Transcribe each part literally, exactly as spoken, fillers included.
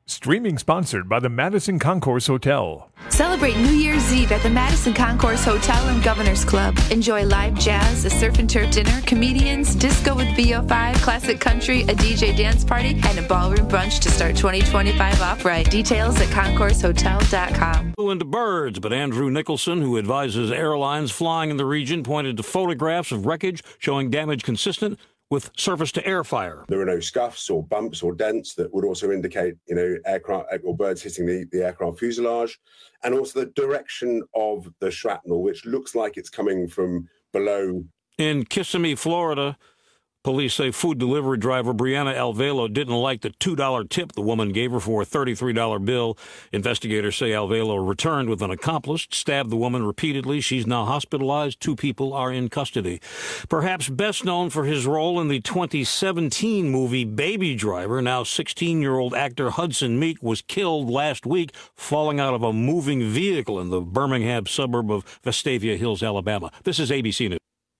Streaming sponsored by the Madison Concourse Hotel. Celebrate New Year's Eve at the Madison Concourse Hotel and Governor's Club. Enjoy live jazz, a surf and turf dinner, comedians, disco with V O five, classic country, a D J dance party, and a ballroom brunch to start twenty twenty-five off right. Details at concourse hotel dot com. Into birds, but Andrew Nicholson, who advises airlines flying in the region, pointed to photographs of wreckage showing damage consistent with surface-to-air fire. There are no scuffs or bumps or dents that would also indicate, you know, aircraft or birds hitting the, the aircraft fuselage, and also the direction of the shrapnel, which looks like it's coming from below. In Kissimmee, Florida, police say food delivery driver Brianna Alvelo didn't like the two dollar tip the woman gave her for a thirty-three dollar bill. Investigators say Alvelo returned with an accomplice, stabbed the woman repeatedly. She's now hospitalized. Two people are in custody. Perhaps best known for his role in the twenty seventeen movie Baby Driver, now sixteen-year-old actor Hudson Meek was killed last week falling out of a moving vehicle in the Birmingham suburb of Vestavia Hills, Alabama. This is A B C News.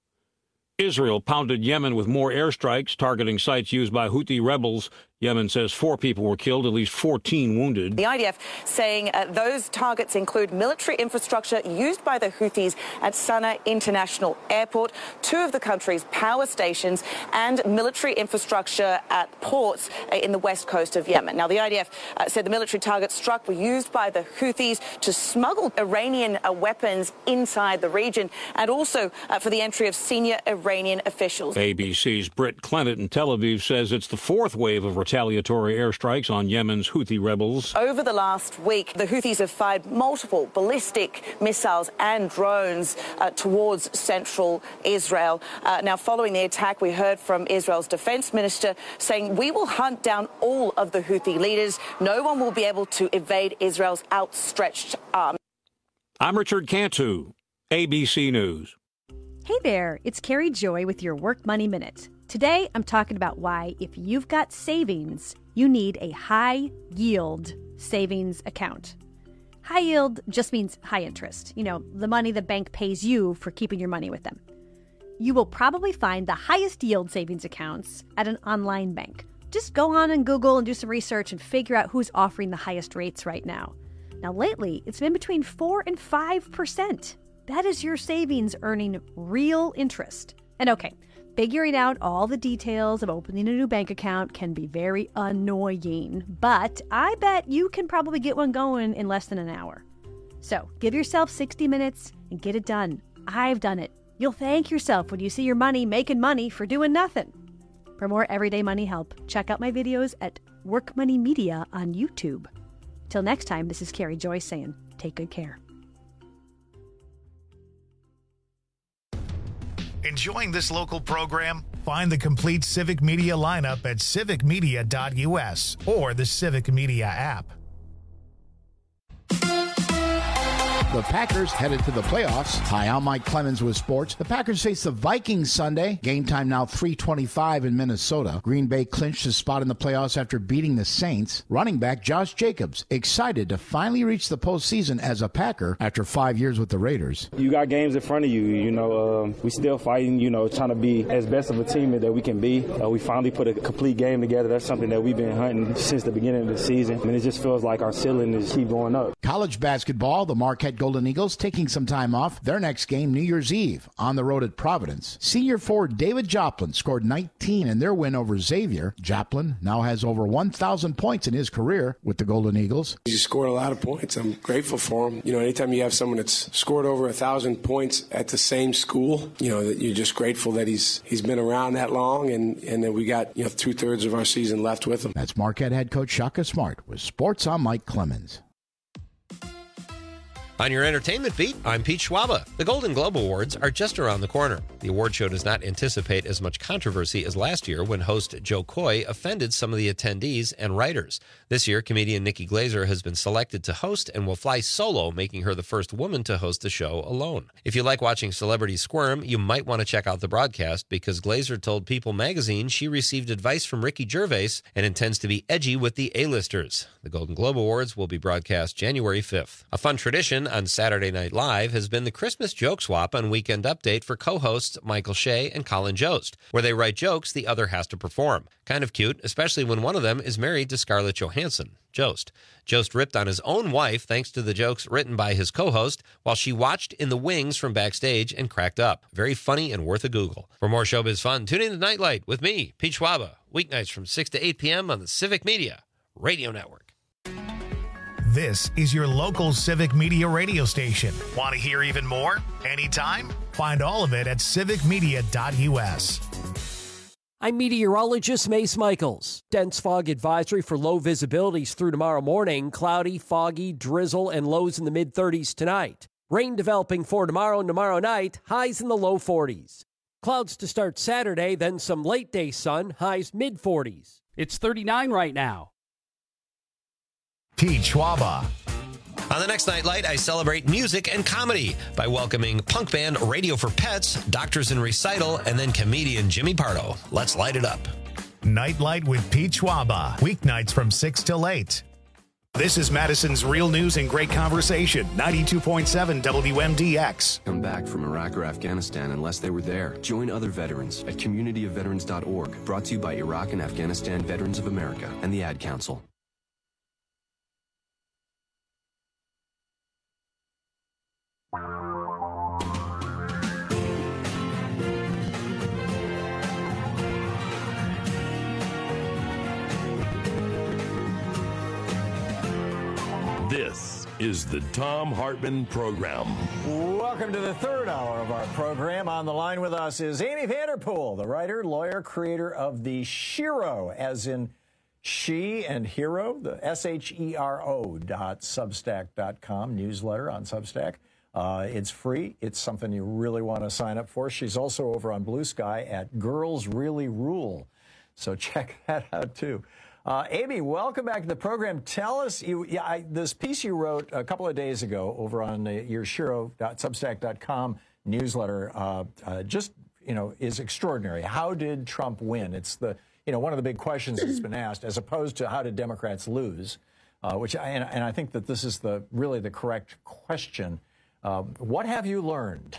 Israel pounded Yemen with more airstrikes targeting sites used by Houthi rebels. Yemen says four people were killed, at least fourteen wounded. The I D F saying uh, those targets include military infrastructure used by the Houthis at Sana'a International Airport, two of the country's power stations, and military infrastructure at ports uh, in the west coast of Yemen. Now, the I D F uh, said the military targets struck were used by the Houthis to smuggle Iranian uh, weapons inside the region and also uh, for the entry of senior Iranian officials. A B C's Britt Clennett in Tel Aviv says it's the fourth wave of retaliatory airstrikes on Yemen's Houthi rebels. Over the last week, the Houthis have fired multiple ballistic missiles and drones uh, towards central Israel. Uh, now, following the attack, we heard from Israel's defense minister saying, "We will hunt down all of the Houthi leaders. No one will be able to evade Israel's outstretched arm." I'm Richard Cantu, A B C News. Hey there, it's Carrie Joy with your Work Money Minute. Today, I'm talking about why, if you've got savings, you need a high-yield savings account. High yield just means high interest. You know, the money the bank pays you for keeping your money with them. You will probably find the highest yield savings accounts at an online bank. Just go on and Google and do some research and figure out who's offering the highest rates right now. Now, lately, it's been between four and five percent. That is your savings earning real interest. And okay, figuring out all the details of opening a new bank account can be very annoying, but I bet you can probably get one going in less than an hour. So give yourself sixty minutes and get it done. I've done it. You'll thank yourself when you see your money making money for doing nothing. For more everyday money help, check out my videos at Work Money Media on YouTube. Till next time, this is Carrie Joy saying, take good care. Enjoying this local program? Find the complete Civic Media lineup at civic media dot u s or the Civic Media app. The Packers headed to the playoffs. Hi, I'm Mike Clemens with sports. The Packers face the Vikings Sunday. Game time now three twenty-five in Minnesota. Green Bay clinched his spot in the playoffs after beating the Saints. Running back Josh Jacobs excited to finally reach the postseason as a Packer after five years with the Raiders. You got games in front of you. You know, um, we still fighting, you know, trying to be as best of a team that we can be. Uh, we finally put a complete game together. That's something that we've been hunting since the beginning of the season. And it just feels like our ceiling is keep going up. College basketball, the Marquette Golden Eagles taking some time off. Their next game, New Year's Eve, on the road at Providence. Senior forward David Joplin scored nineteen in their win over Xavier. Joplin now has over one thousand points in his career with the Golden Eagles. He scored a lot of points. I'm grateful for him. You know, anytime you have someone that's scored over a thousand points at the same school, you know, that you're just grateful that he's he's been around that long, and, and that we got, you know, two-thirds of our season left with him. That's Marquette head coach Shaka Smart with Sports. I'm Mike Clemens. On your entertainment beat, I'm Pete Schwaba. The Golden Globe Awards are just around the corner. The award show does not anticipate as much controversy as last year when host Joe Coy offended some of the attendees and writers. This year, comedian Nikki Glaser has been selected to host and will fly solo, making her the first woman to host the show alone. If you like watching celebrities squirm, you might want to check out the broadcast because Glaser told People magazine she received advice from Ricky Gervais and intends to be edgy with the A-listers. The Golden Globe Awards will be broadcast January fifth. A fun tradition, on Saturday Night Live has been the Christmas joke swap on Weekend Update for co-hosts Michael Shea and Colin Jost, where they write jokes the other has to perform. Kind of cute, especially when one of them is married to Scarlett Johansson, Jost. Jost ripped on his own wife thanks to the jokes written by his co-host while she watched in the wings from backstage and cracked up. Very funny and worth a Google. For more showbiz fun, tune in to Nightlight with me, Pete Schwaba, weeknights from six to eight p.m. on the Civic Media Radio Network. This is your local Civic Media radio station. Want to hear even more? Anytime? Find all of it at civic media dot u s. I'm meteorologist Mace Michaels. Dense fog advisory for low visibilities through tomorrow morning. Cloudy, foggy, drizzle, and lows in the mid-thirties tonight. Rain developing for tomorrow and tomorrow night. Highs in the low forties. Clouds to start Saturday, then some late-day sun. Highs mid-forties. It's thirty-nine right now. Pete Schwaba. On the next Nightlight, I celebrate music and comedy by welcoming punk band Radio for Pets, Doctors in Recital, and then comedian Jimmy Pardo. Let's light it up. Nightlight with Pete Schwaba. Weeknights from six till eight. This is Madison's Real News and Great Conversation, ninety-two point seven W M D X. Come back from Iraq or Afghanistan unless they were there. Join other veterans at community of veterans dot org. Brought to you by Iraq and Afghanistan Veterans of America and the Ad Council. This is the Thom Hartmann Program. Welcome to the third hour of our program. On the line with us is Amy Vanderpool, the writer, lawyer, creator of the Shero, as in she and hero, the S H E R O dot substack dot com newsletter on Substack. Uh, it's free. It's something you really want to sign up for. She's also over on Blue Sky at Girls Really Rule. So check that out, too. Uh, Amy, welcome back to the program. Tell us, you, yeah, I, this piece you wrote a couple of days ago over on uh, your shero dot substack dot com newsletter uh, uh, just, you know, is extraordinary. How did Trump win? It's the, you know, one of the big questions that's been asked, as opposed to how did Democrats lose, uh, which I, and, and I think that this is the really the correct question. Um, what have you learned?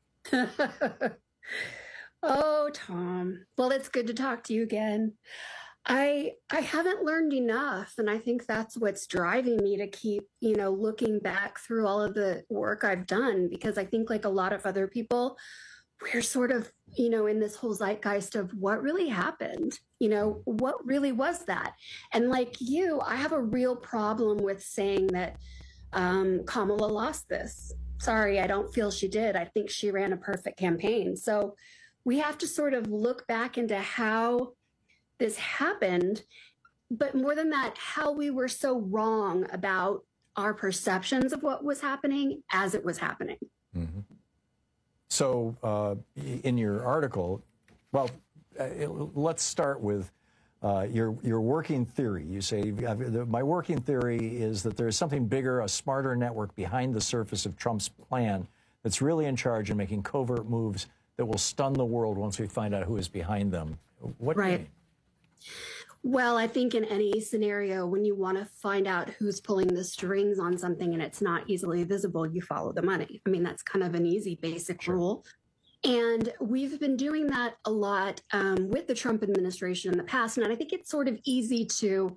Oh, Tom. Well, it's good to talk to you again. I I haven't learned enough, and I think that's what's driving me to keep, you know, looking back through all of the work I've done, because I think, like a lot of other people, we're sort of, you know, in this whole zeitgeist of what really happened, you know, what really was that? And like you, I have a real problem with saying that um, Kamala lost this. Sorry, I don't feel she did. I think she ran a perfect campaign. So we have to sort of look back into how this happened, but more than that, how we were so wrong about our perceptions of what was happening as it was happening. Mm-hmm. So uh, in your article, well, uh, let's start with uh, your your working theory. You say, my working theory is that there is something bigger, a smarter network behind the surface of Trump's plan that's really in charge and making covert moves that will stun the world once we find out who is behind them. What do you mean? Well, I think in any scenario, when you want to find out who's pulling the strings on something and it's not easily visible, you follow the money. I mean, that's kind of an easy, basic sure. rule. And we've been doing that a lot um, with the Trump administration in the past. And I think it's sort of easy to,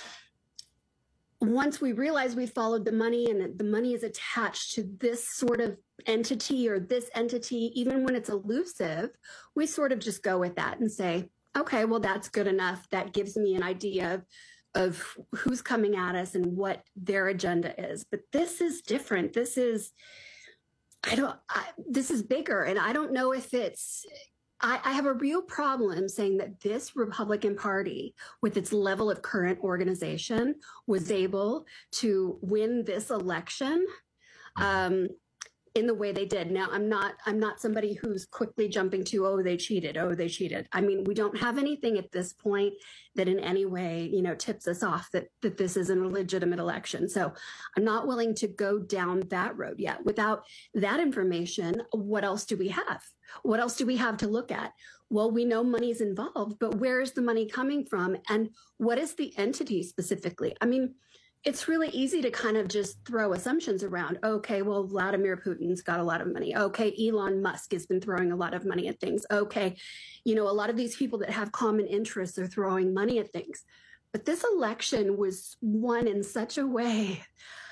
once we realize we followed the money and the money is attached to this sort of entity or this entity, even when it's elusive, we sort of just go with that and say, okay, well, that's good enough. That gives me an idea of, of who's coming at us and what their agenda is. But this is different. This is, I don't, I, this is bigger. And I don't know if it's, I, I have a real problem saying that this Republican Party, with its level of current organization, was able to win this election. Um, in the way they did. Now, I'm not I'm not somebody who's quickly jumping to, oh, they cheated, oh, they cheated. I mean, we don't have anything at this point that in any way, you know, tips us off that, that this isn't a legitimate election. So I'm not willing to go down that road yet. Without that information, what else do we have? What else do we have to look at? Well, we know money's involved, but where is the money coming from? And what is the entity specifically? I mean, it's really easy to kind of just throw assumptions around. Okay, well, Vladimir Putin's got a lot of money. Okay, Elon Musk has been throwing a lot of money at things. Okay, you know, a lot of these people that have common interests are throwing money at things. But this election was won in such a way.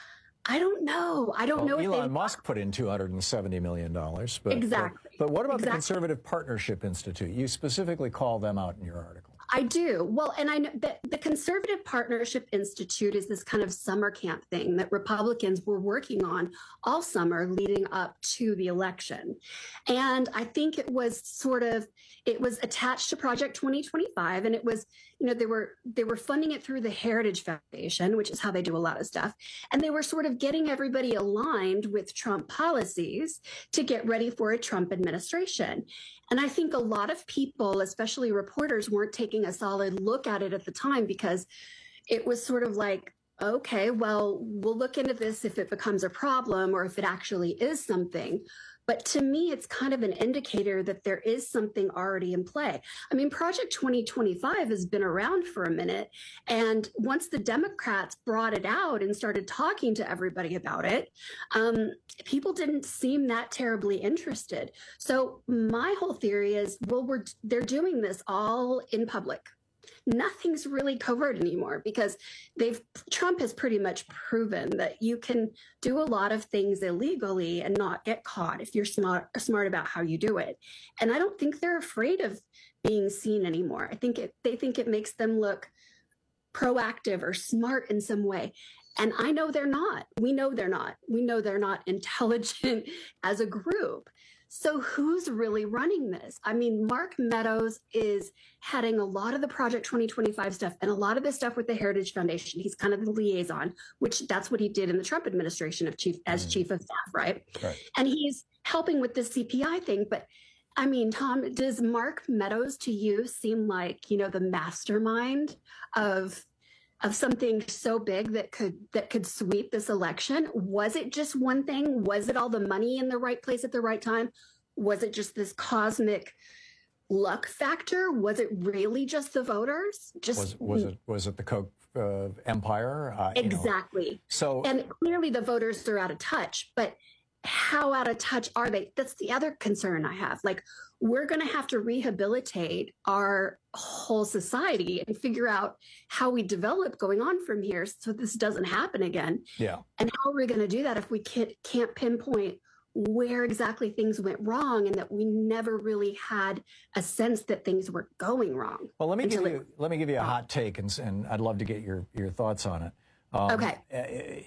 I don't know. I don't well, know. Elon if Musk put in two hundred seventy million dollars. But, exactly. But, but what about exactly. the Conservative Partnership Institute? You specifically call them out in your article. I do. Well, and I know that the Conservative Partnership Institute is this kind of summer camp thing that Republicans were working on all summer leading up to the election. And I think it was sort of, it was attached to Project twenty twenty-five, and it was, you know, they were they were funding it through the Heritage Foundation, which is how they do a lot of stuff. And they were sort of getting everybody aligned with Trump policies to get ready for a Trump administration. And I think a lot of people, especially reporters, weren't taking a solid look at it at the time because it was sort of like, okay, well, we'll look into this if it becomes a problem or if it actually is something. But to me, it's kind of an indicator that there is something already in play. I mean, Project twenty twenty-five has been around for a minute. And once the Democrats brought it out and started talking to everybody about it, um, people didn't seem that terribly interested. So my whole theory is, well, we're they're doing this all in public. Nothing's really covert anymore because they've Trump has pretty much proven that you can do a lot of things illegally and not get caught if you're smart smart about how you do it. And I don't think they're afraid of being seen anymore. I think it, they think it makes them look proactive or smart in some way. And I know they're not. We know they're not. We know they're not intelligent as a group. So who's really running this? I mean, Mark Meadows is heading a lot of the Project twenty twenty-five stuff and a lot of the stuff with the Heritage Foundation. He's kind of the liaison, which that's what he did in the Trump administration of chief as mm. chief of staff, right? right? And he's helping with the C P I thing. But I mean, Tom, does Mark Meadows to you seem like, you know, the mastermind of of something so big that could that could sweep this election? Was it just one thing? Was it all the money in the right place at the right time? Was it just this cosmic luck factor? Was it really just the voters? Just was, was it was it the Koch uh, empire? Uh, exactly. You know. So and clearly the voters are out of touch, but how out of touch are they? That's the other concern I have. Like, we're going to have to rehabilitate our whole society and figure out how we develop going on from here so this doesn't happen again. Yeah. And how are we going to do that if we can't, can't pinpoint where exactly things went wrong and that we never really had a sense that things were going wrong? Well, let me give you, let me give you a hot take, and, and I'd love to get your, your thoughts on it. Um, okay.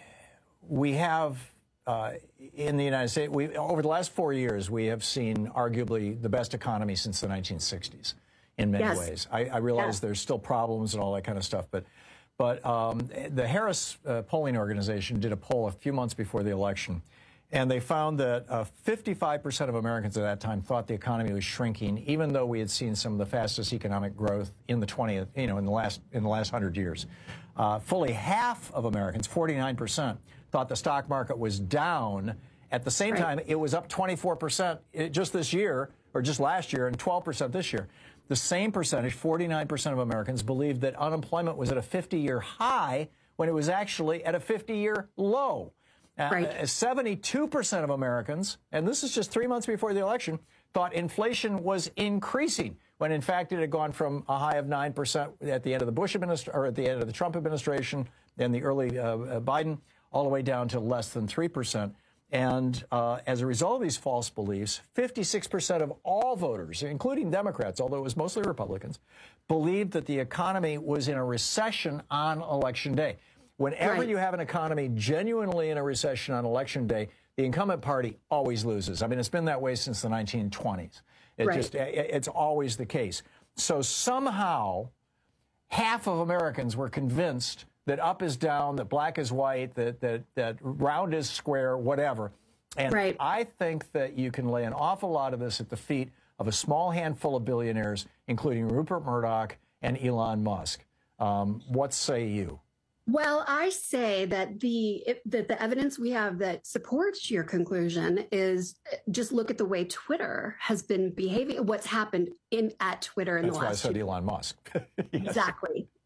We have... Uh, in the United States, we, over the last four years, we have seen arguably the best economy since the nineteen sixties in many yes. ways. I, I realize yes. there's still problems and all that kind of stuff, but but um, the Harris uh, polling organization did a poll a few months before the election, and they found that uh, fifty-five percent of Americans at that time thought the economy was shrinking, even though we had seen some of the fastest economic growth in the twentieth, you know, in the last in the last hundred years. Uh, fully half of Americans, forty-nine percent, thought the stock market was down. At the same right. time, it was up twenty-four percent just this year, or just last year, and twelve percent this year. The same percentage, forty-nine percent of Americans, believed that unemployment was at a fifty-year high when it was actually at a fifty-year low. Right. Uh, seventy-two percent of Americans, and this is just three months before the election, thought inflation was increasing, when in fact it had gone from a high of nine percent at the end of the Bush administration, or at the end of the Trump administration and the early uh, Biden, all the way down to less than three percent. And uh, as a result of these false beliefs, fifty-six percent of all voters, including Democrats, although it was mostly Republicans, believed that the economy was in a recession on Election Day. Whenever right. you have an economy genuinely in a recession on Election Day, the incumbent party always loses. I mean, it's been that way since the nineteen twenties. It right. just, it's always the case. So somehow, half of Americans were convinced that up is down, that black is white, that that that round is square, whatever. And right. I think that you can lay an awful lot of this at the feet of a small handful of billionaires, including Rupert Murdoch and Elon Musk. Um, what say you? Well, I say that the that the evidence we have that supports your conclusion is just look at the way Twitter has been behaving, what's happened in at Twitter in That's the last That's why I said year. Elon Musk. Yes. Exactly.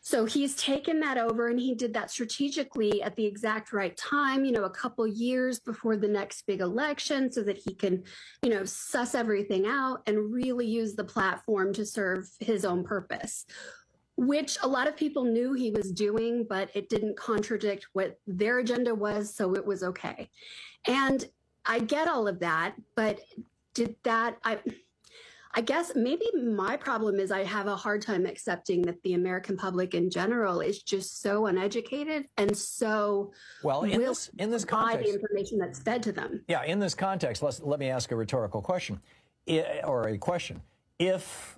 So he's taken that over, and he did that strategically at the exact right time, you know, a couple years before the next big election, so that he can, you know, suss everything out and really use the platform to serve his own purpose, which a lot of people knew he was doing, but it didn't contradict what their agenda was, so it was okay. And I get all of that, but did that... I. I guess maybe my problem is I have a hard time accepting that the American public in general is just so uneducated and so well in this in this context, the information that's fed to them. Yeah, in this context, let's, let me ask a rhetorical question, I, or a question. If,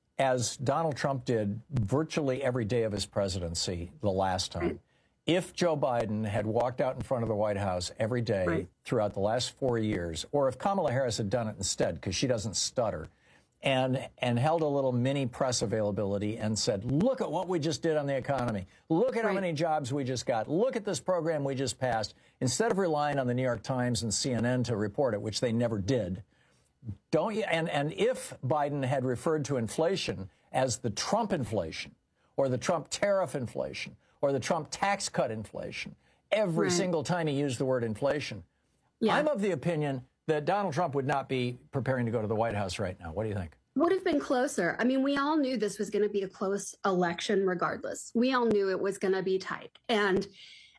as Donald Trump did virtually every day of his presidency the last time, right. if Joe Biden had walked out in front of the White House every day right. throughout the last four years, or if Kamala Harris had done it instead, because she doesn't stutter, and and held a little mini press availability and said, look at what we just did on the economy. Look at right. how many jobs we just got. Look at this program we just passed. Instead of relying on the New York Times and C N N to report it, which they never did, don't you? And, and if Biden had referred to inflation as the Trump inflation or the Trump tariff inflation or the Trump tax cut inflation, every right. single time he used the word inflation, yeah. I'm of the opinion that Donald Trump would not be preparing to go to the White House right now. What do you think? Would have been closer. I mean, we all knew this was going to be a close election regardless. We all knew it was going to be tight. And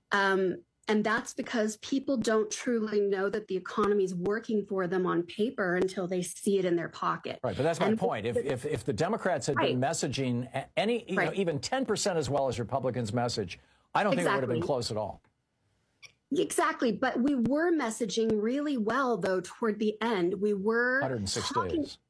um, and that's because people don't truly know that the economy is working for them on paper until they see it in their pocket. Right, but that's my and point. If, if if the Democrats had right. been messaging any, you right. know, even ten percent as well as Republicans message, I don't exactly. think it would have been close at all. Exactly. But we were messaging really well, though, toward the end. We were one hundred six talking, days.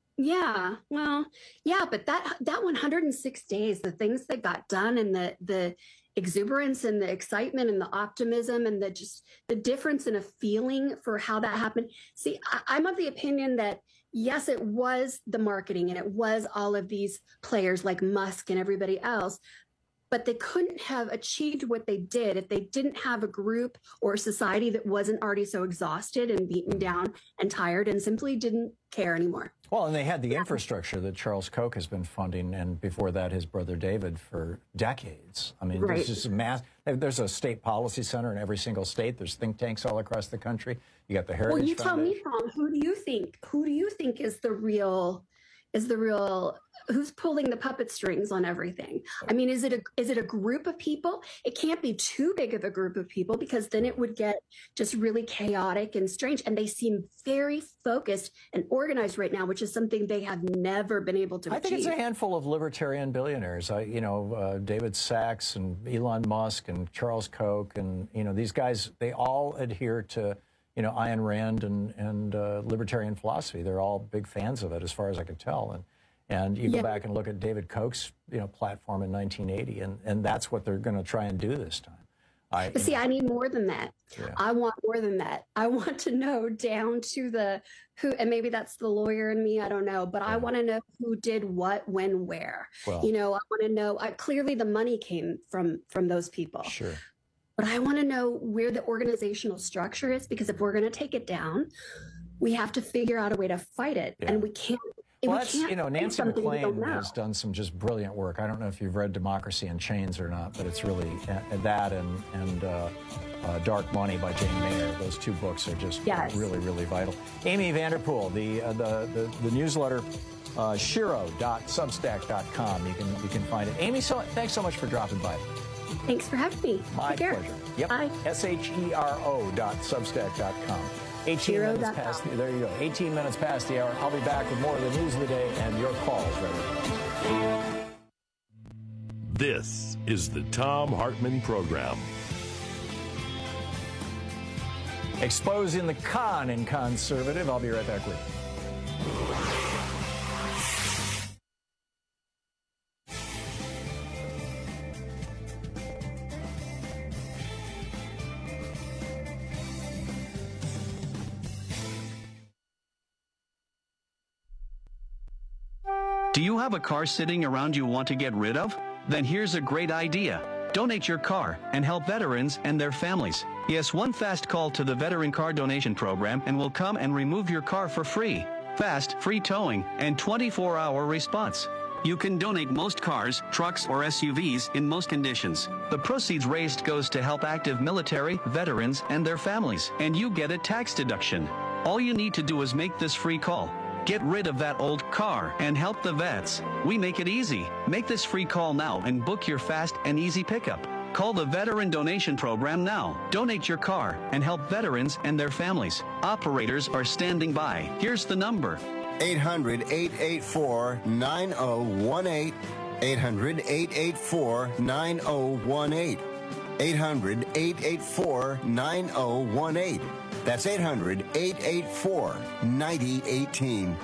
Yeah. Well, yeah. But that that one hundred six days, the things that got done and the the exuberance and the excitement and the optimism and the just the difference in a feeling for how that happened. See, I, I'm of the opinion that, yes, it was the marketing and it was all of these players like Musk and everybody else. But they couldn't have achieved what they did if they didn't have a group or a society that wasn't already so exhausted and beaten down and tired and simply didn't care anymore. Well, and they had the infrastructure that Charles Koch has been funding, and before that, his brother David, for decades. I mean, right. there's just a mass. There's a state policy center in every single state. There's think tanks all across the country. You got the Heritage Well, you Foundation. tell me, Tom, who do you think? Who do you think is the real? Is the real? Who's pulling the puppet strings on everything? I mean, is it a is it a group of people? It can't be too big of a group of people because then it would get just really chaotic and strange. And they seem very focused and organized right now, which is something they have never been able to I achieve. think it's a handful of libertarian billionaires. I, you know, uh, David Sachs and Elon Musk and Charles Koch, and you know, these guys. They all adhere to, you know, Ayn Rand and and uh, libertarian philosophy. They're all big fans of it, as far as I can tell. And and you go yeah. back and look at David Koch's, you know, platform in nineteen eighty, and and that's what they're going to try and do this time. I, but see, know. I need more than that. Yeah. I want more than that. I want to know down to the who, and maybe that's the lawyer in me. I don't know, but yeah. I want to know who did what, when, where. Well, you know, I want to know. I, clearly, the money came from from those people. Sure. But I want to know where the organizational structure is, because if we're going to take it down, we have to figure out a way to fight it, yeah. and we can't. Well, we that's, can't you know, Nancy McClain we has done some just brilliant work. I don't know if you've read Democracy in Chains or not, but it's really uh, that and and uh, uh, Dark Money by Jane Mayer. Those two books are just yes. really, really vital. Amy Vanderpool, the uh, the, the the newsletter, uh, shiro dot substack dot com. You can you can find it. Amy, so thanks so much for dropping by. Thanks for having me. My Take care. pleasure. Yep. Bye. S H E R O dot substack dot com. eighteen minutes past the, there you go. eighteen minutes past the hour. I'll be back with more of the news of the day and your calls. Right? This is the Thom Hartmann Program. Exposing the con in conservative. I'll be right back with you. Do you have a car sitting around you want to get rid of? Then here's a great idea. Donate your car and help veterans and their families. Yes, one fast call to the Veteran Car Donation Program and we'll come and remove your car for free. Fast, free towing, and twenty-four hour response. You can donate most cars, trucks, or S U Vs in most conditions. The proceeds raised goes to help active military, veterans, and their families, and you get a tax deduction. All you need to do is make this free call. Get rid of that old car and help the vets. We make it easy. Make this free call now and book your fast and easy pickup. Call the Veteran Donation Program now. Donate your car and help veterans and their families. Operators are standing by. Here's the number. eight hundred, eight eight four, nine oh one eight. eight hundred, eight eight four, nine oh one eight. eight hundred, eight eight four, nine oh one eight. That's eight hundred, eight eight four, nine oh one eight.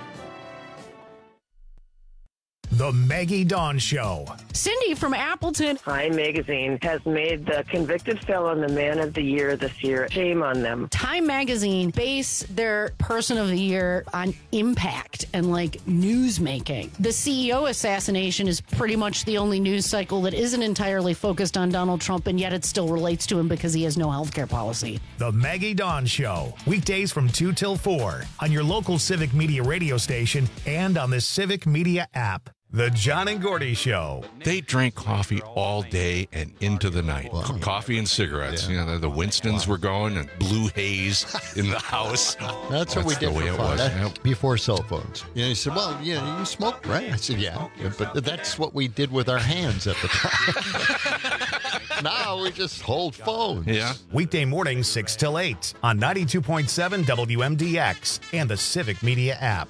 The Maggie Dawn Show. Cindy from Appleton. Time Magazine has made the convicted felon the man of the year this year. Shame on them. Time Magazine base their person of the year on impact and like news making. The C E O assassination is pretty much the only news cycle that isn't entirely focused on Donald Trump, and yet it still relates to him because he has no health care policy. The Maggie Dawn Show. Weekdays from two till four on your local Civic Media radio station and on the Civic Media app. The John and Gordy Show. They drank coffee all day and into the night. Wow. Coffee and cigarettes. Yeah. You know, the Winstons wow. were going and blue haze in the house. That's, That's what we did for fun. That, yep. Before cell phones. You know, he said, well, you know, you smoke, right? I said, yeah. But that's what we did with our hands at the time. Now we just hold phones. Yeah. Weekday mornings, six till eight on ninety-two point seven W M D X and the Civic Media app.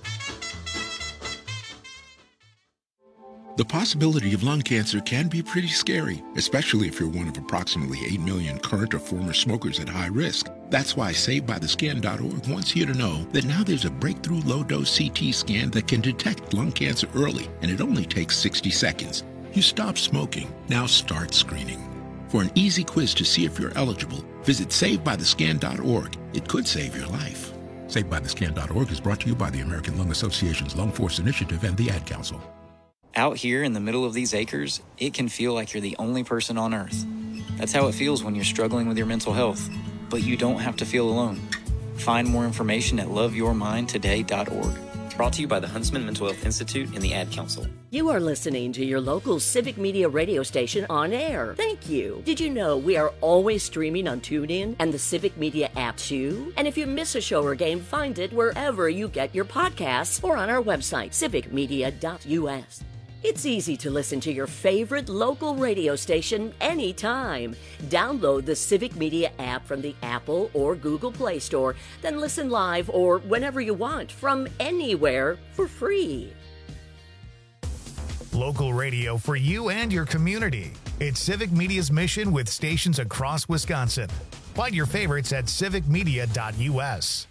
The possibility of lung cancer can be pretty scary, especially if you're one of approximately eight million current or former smokers at high risk. That's why Saved By The Scan dot org wants you to know that now there's a breakthrough low-dose C T scan that can detect lung cancer early, and it only takes sixty seconds. You stop smoking, now start screening. For an easy quiz to see if you're eligible, visit Saved By The Scan dot org. It could save your life. Saved By The Scan dot org is brought to you by the American Lung Association's Lung Force Initiative and the Ad Council. Out here in the middle of these acres, it can feel like you're the only person on Earth. That's how it feels when you're struggling with your mental health. But you don't have to feel alone. Find more information at love your mind today dot org. Brought to you by the Huntsman Mental Health Institute and the Ad Council. You are listening to your local Civic Media radio station on air. Thank you. Did you know we are always streaming on TuneIn and the Civic Media app too? And if you miss a show or game, find it wherever you get your podcasts or on our website, civic media dot U S. It's easy to listen to your favorite local radio station anytime. Download the Civic Media app from the Apple or Google Play Store, then listen live or whenever you want from anywhere for free. Local radio for you and your community. It's Civic Media's mission with stations across Wisconsin. Find your favorites at civic media dot U S.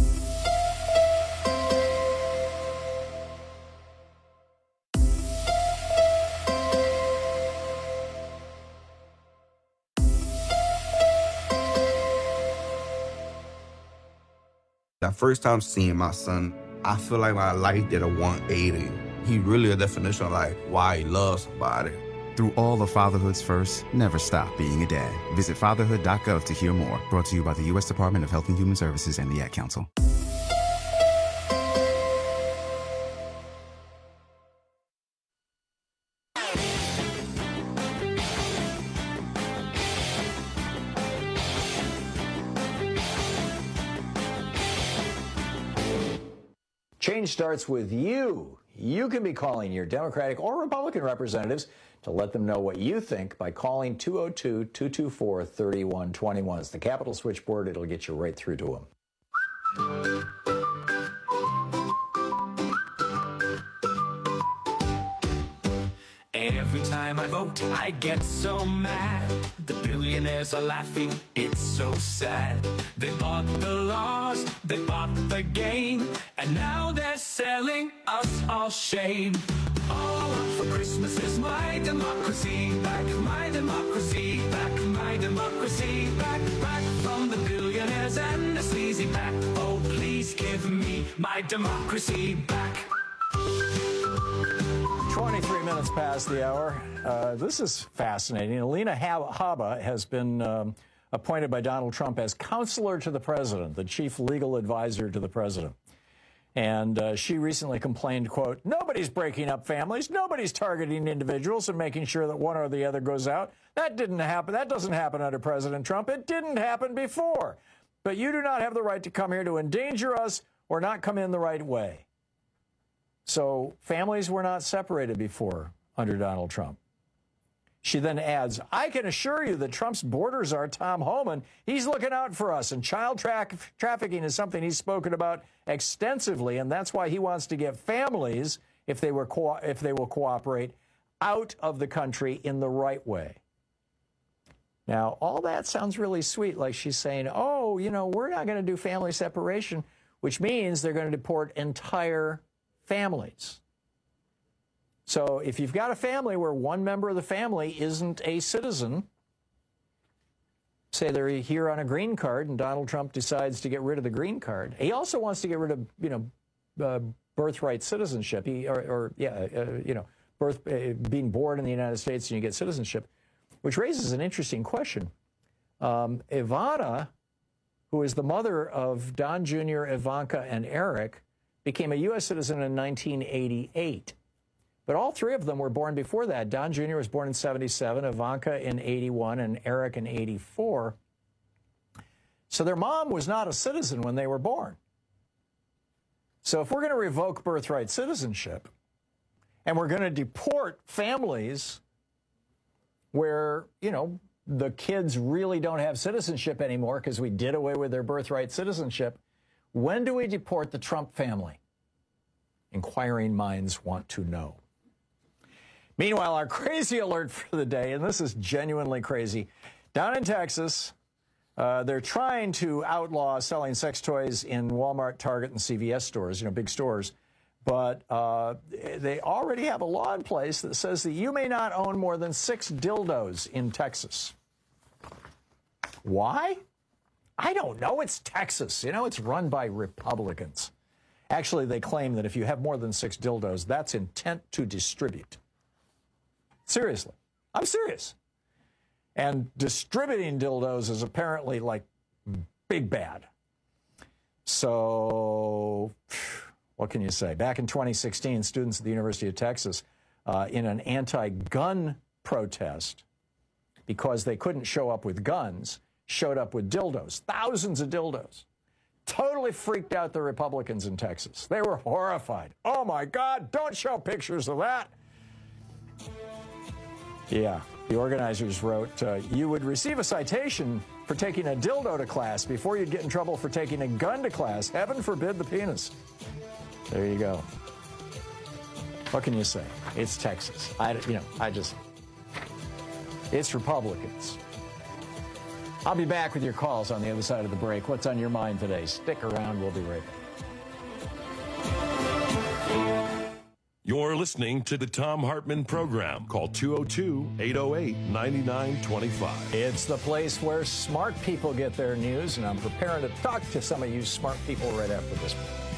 The first time seeing my son, I feel like my life did a one eighty. He really a definition of like why he loves somebody. Through all of fatherhood's first, never stop being a dad. Visit fatherhood dot gov to hear more. Brought to you by the U S Department of Health and Human Services and the Ad Council. Change starts with you. You can be calling your Democratic or Republican representatives to let them know what you think by calling two oh two, two two four, three one two one. It's the Capitol switchboard. It'll get you right through to them. Every time I vote, I get so mad. The billionaires are laughing, it's so sad. They bought the laws, they bought the game, and now they're selling us all shame. All I want for Christmas is my democracy back, my democracy back, my democracy back, back from the billionaires and the sleazy pack. Oh, please give me my democracy back. twenty-three minutes past the hour. Uh, this is fascinating. Alina Habba has been um, appointed by Donald Trump as counselor to the president, the chief legal advisor to the president. And uh, she recently complained, quote, nobody's breaking up families. Nobody's targeting individuals and making sure that one or the other goes out. That didn't happen. That doesn't happen under President Trump. It didn't happen before. But you do not have the right to come here to endanger us or not come in the right way. So families were not separated before under Donald Trump. She then adds, I can assure you that Trump's borders are Tom Homan. He's looking out for us, and child tra- trafficking is something he's spoken about extensively, and that's why he wants to get families, if they were co- if they will cooperate, out of the country in the right way. Now, all that sounds really sweet, like she's saying, oh, you know, we're not going to do family separation, which means they're going to deport entire families. So if you've got a family where one member of the family isn't a citizen, say they're here on a green card and Donald Trump decides to get rid of the green card. He also wants to get rid of, you know, uh, birthright citizenship, he, or, or yeah, uh, you know, birth, uh, being born in the United States and you get citizenship, which raises an interesting question. Um, Ivana, who is the mother of Don Junior, Ivanka, and Eric, became a U S citizen in nineteen eighty-eight. But all three of them were born before that. Don Junior was born in seventy-seven, Ivanka in eighty-one, and Eric in eighty-four. So their mom was not a citizen when they were born. So if we're going to revoke birthright citizenship, and we're going to deport families where, you know, the kids really don't have citizenship anymore because we did away with their birthright citizenship, when do we deport the Trump family? Inquiring minds want to know. Meanwhile, our crazy alert for the day, and this is genuinely crazy, down in Texas, uh, they're trying to outlaw selling sex toys in Walmart, Target, and C V S stores, you know, big stores. But uh, they already have a law in place that says that you may not own more than six dildos in Texas. Why? I don't know. It's Texas. You know, it's run by Republicans. Actually, they claim that if you have more than six dildos, that's intent to distribute. Seriously. I'm serious. And distributing dildos is apparently like big bad. So what can you say? Back in twenty sixteen, students at the University of Texas, uh, in an anti-gun protest, because they couldn't show up with guns, showed up with dildos, thousands of dildos. Totally freaked out the Republicans in Texas. They were horrified. Oh, my God, don't show pictures of that. Yeah, the organizers wrote, uh, you would receive a citation for taking a dildo to class before you'd get in trouble for taking a gun to class. Heaven forbid the penis. There you go. What can you say? It's Texas. I, you know, I just, it's Republicans. I'll be back with your calls on the other side of the break. What's on your mind today? Stick around. We'll be right back. You're listening to the Thom Hartmann Program. Call two oh two, eight oh eight, nine nine two five. It's the place where smart people get their news, and I'm preparing to talk to some of you smart people right after this.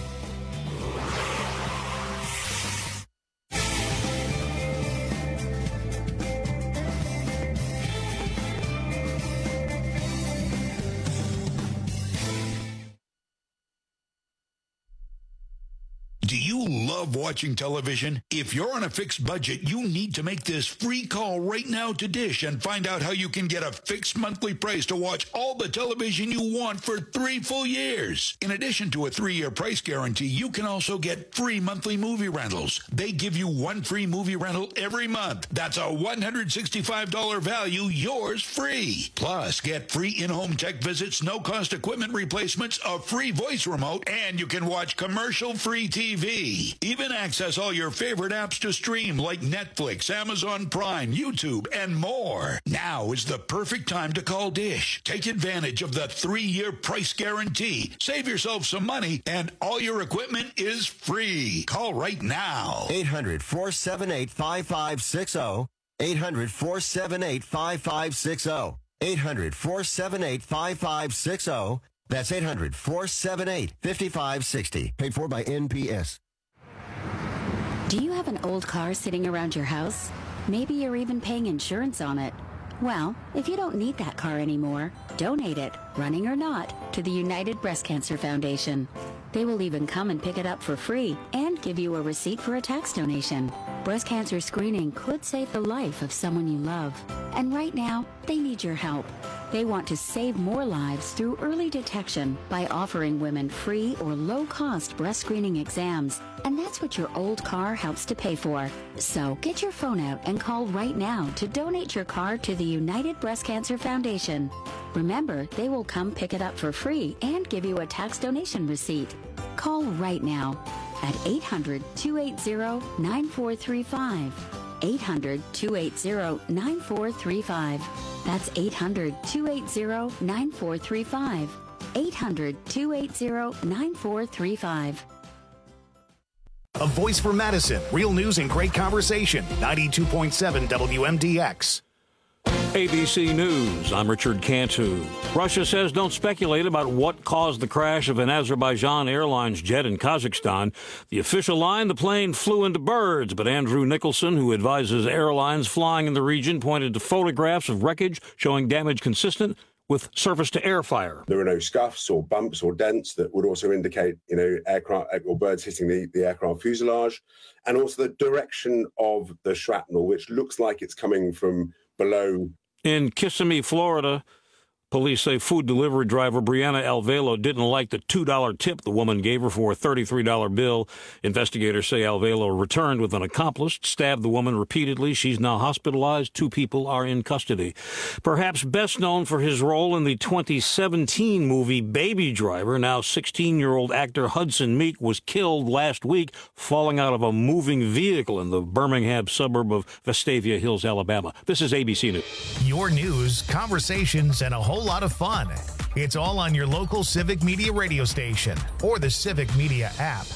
Love watching television? If you're on a fixed budget, you need to make this free call right now to Dish and find out how you can get a fixed monthly price to watch all the television you want for three full years. In addition to a three-year price guarantee, you can also get free monthly movie rentals. They give you one free movie rental every month. That's a one hundred sixty-five dollars value, yours free. Plus, get free in-home tech visits, no-cost equipment replacements, a free voice remote, and you can watch commercial-free T V. Even access all your favorite apps to stream like Netflix, Amazon Prime, YouTube, and more. Now is the perfect time to call Dish. Take advantage of the three-year price guarantee. Save yourself some money, and all your equipment is free. Call right now. eight hundred, four seven eight, five five six zero. eight hundred, four seven eight, five five six zero. eight hundred, four seven eight, five five six zero. That's eight hundred, four seven eight, five five six zero. Paid for by N P S. Do you have an old car sitting around your house? Maybe you're even paying insurance on it. Well, if you don't need that car anymore, donate it, running or not, to the United Breast Cancer Foundation. They will even come and pick it up for free and give you a receipt for a tax donation. Breast cancer screening could save the life of someone you love. And right now, they need your help. They want to save more lives through early detection by offering women free or low-cost breast screening exams. And that's what your old car helps to pay for. So get your phone out and call right now to donate your car to the United Breast Cancer Foundation. Remember, they will come pick it up for free and give you a tax donation receipt. Call right now at eight hundred, two eight zero, nine four three five. eight hundred, two eight zero, nine four three five. That's eight hundred, two eight zero, nine four three five. eight hundred, two eight zero, nine four three five. A voice for Madison. Real news and great conversation. ninety-two point seven W M D X. A B C News, I'm Richard Cantu. Russia says don't speculate about what caused the crash of an Azerbaijan Airlines jet in Kazakhstan. The official line, the plane flew into birds, but Andrew Nicholson, who advises airlines flying in the region, pointed to photographs of wreckage showing damage consistent with surface-to-air fire. There were no scuffs or bumps or dents that would also indicate, you know, aircraft or birds hitting the, the aircraft fuselage, and also the direction of the shrapnel, which looks like it's coming from below. In Kissimmee, Florida, police say food delivery driver Brianna Alvelo didn't like the two dollar tip the woman gave her for a thirty-three dollar bill. Investigators say Alvelo returned with an accomplice, stabbed the woman repeatedly. She's now hospitalized. Two people are in custody. Perhaps best known for his role in the twenty seventeen movie Baby Driver, now sixteen-year-old actor Hudson Meek was killed last week falling out of a moving vehicle in the Birmingham suburb of Vestavia Hills, Alabama. This is A B C News. Your news, conversations, and a whole lot of fun. It's all on your local Civic Media radio station or the Civic Media app.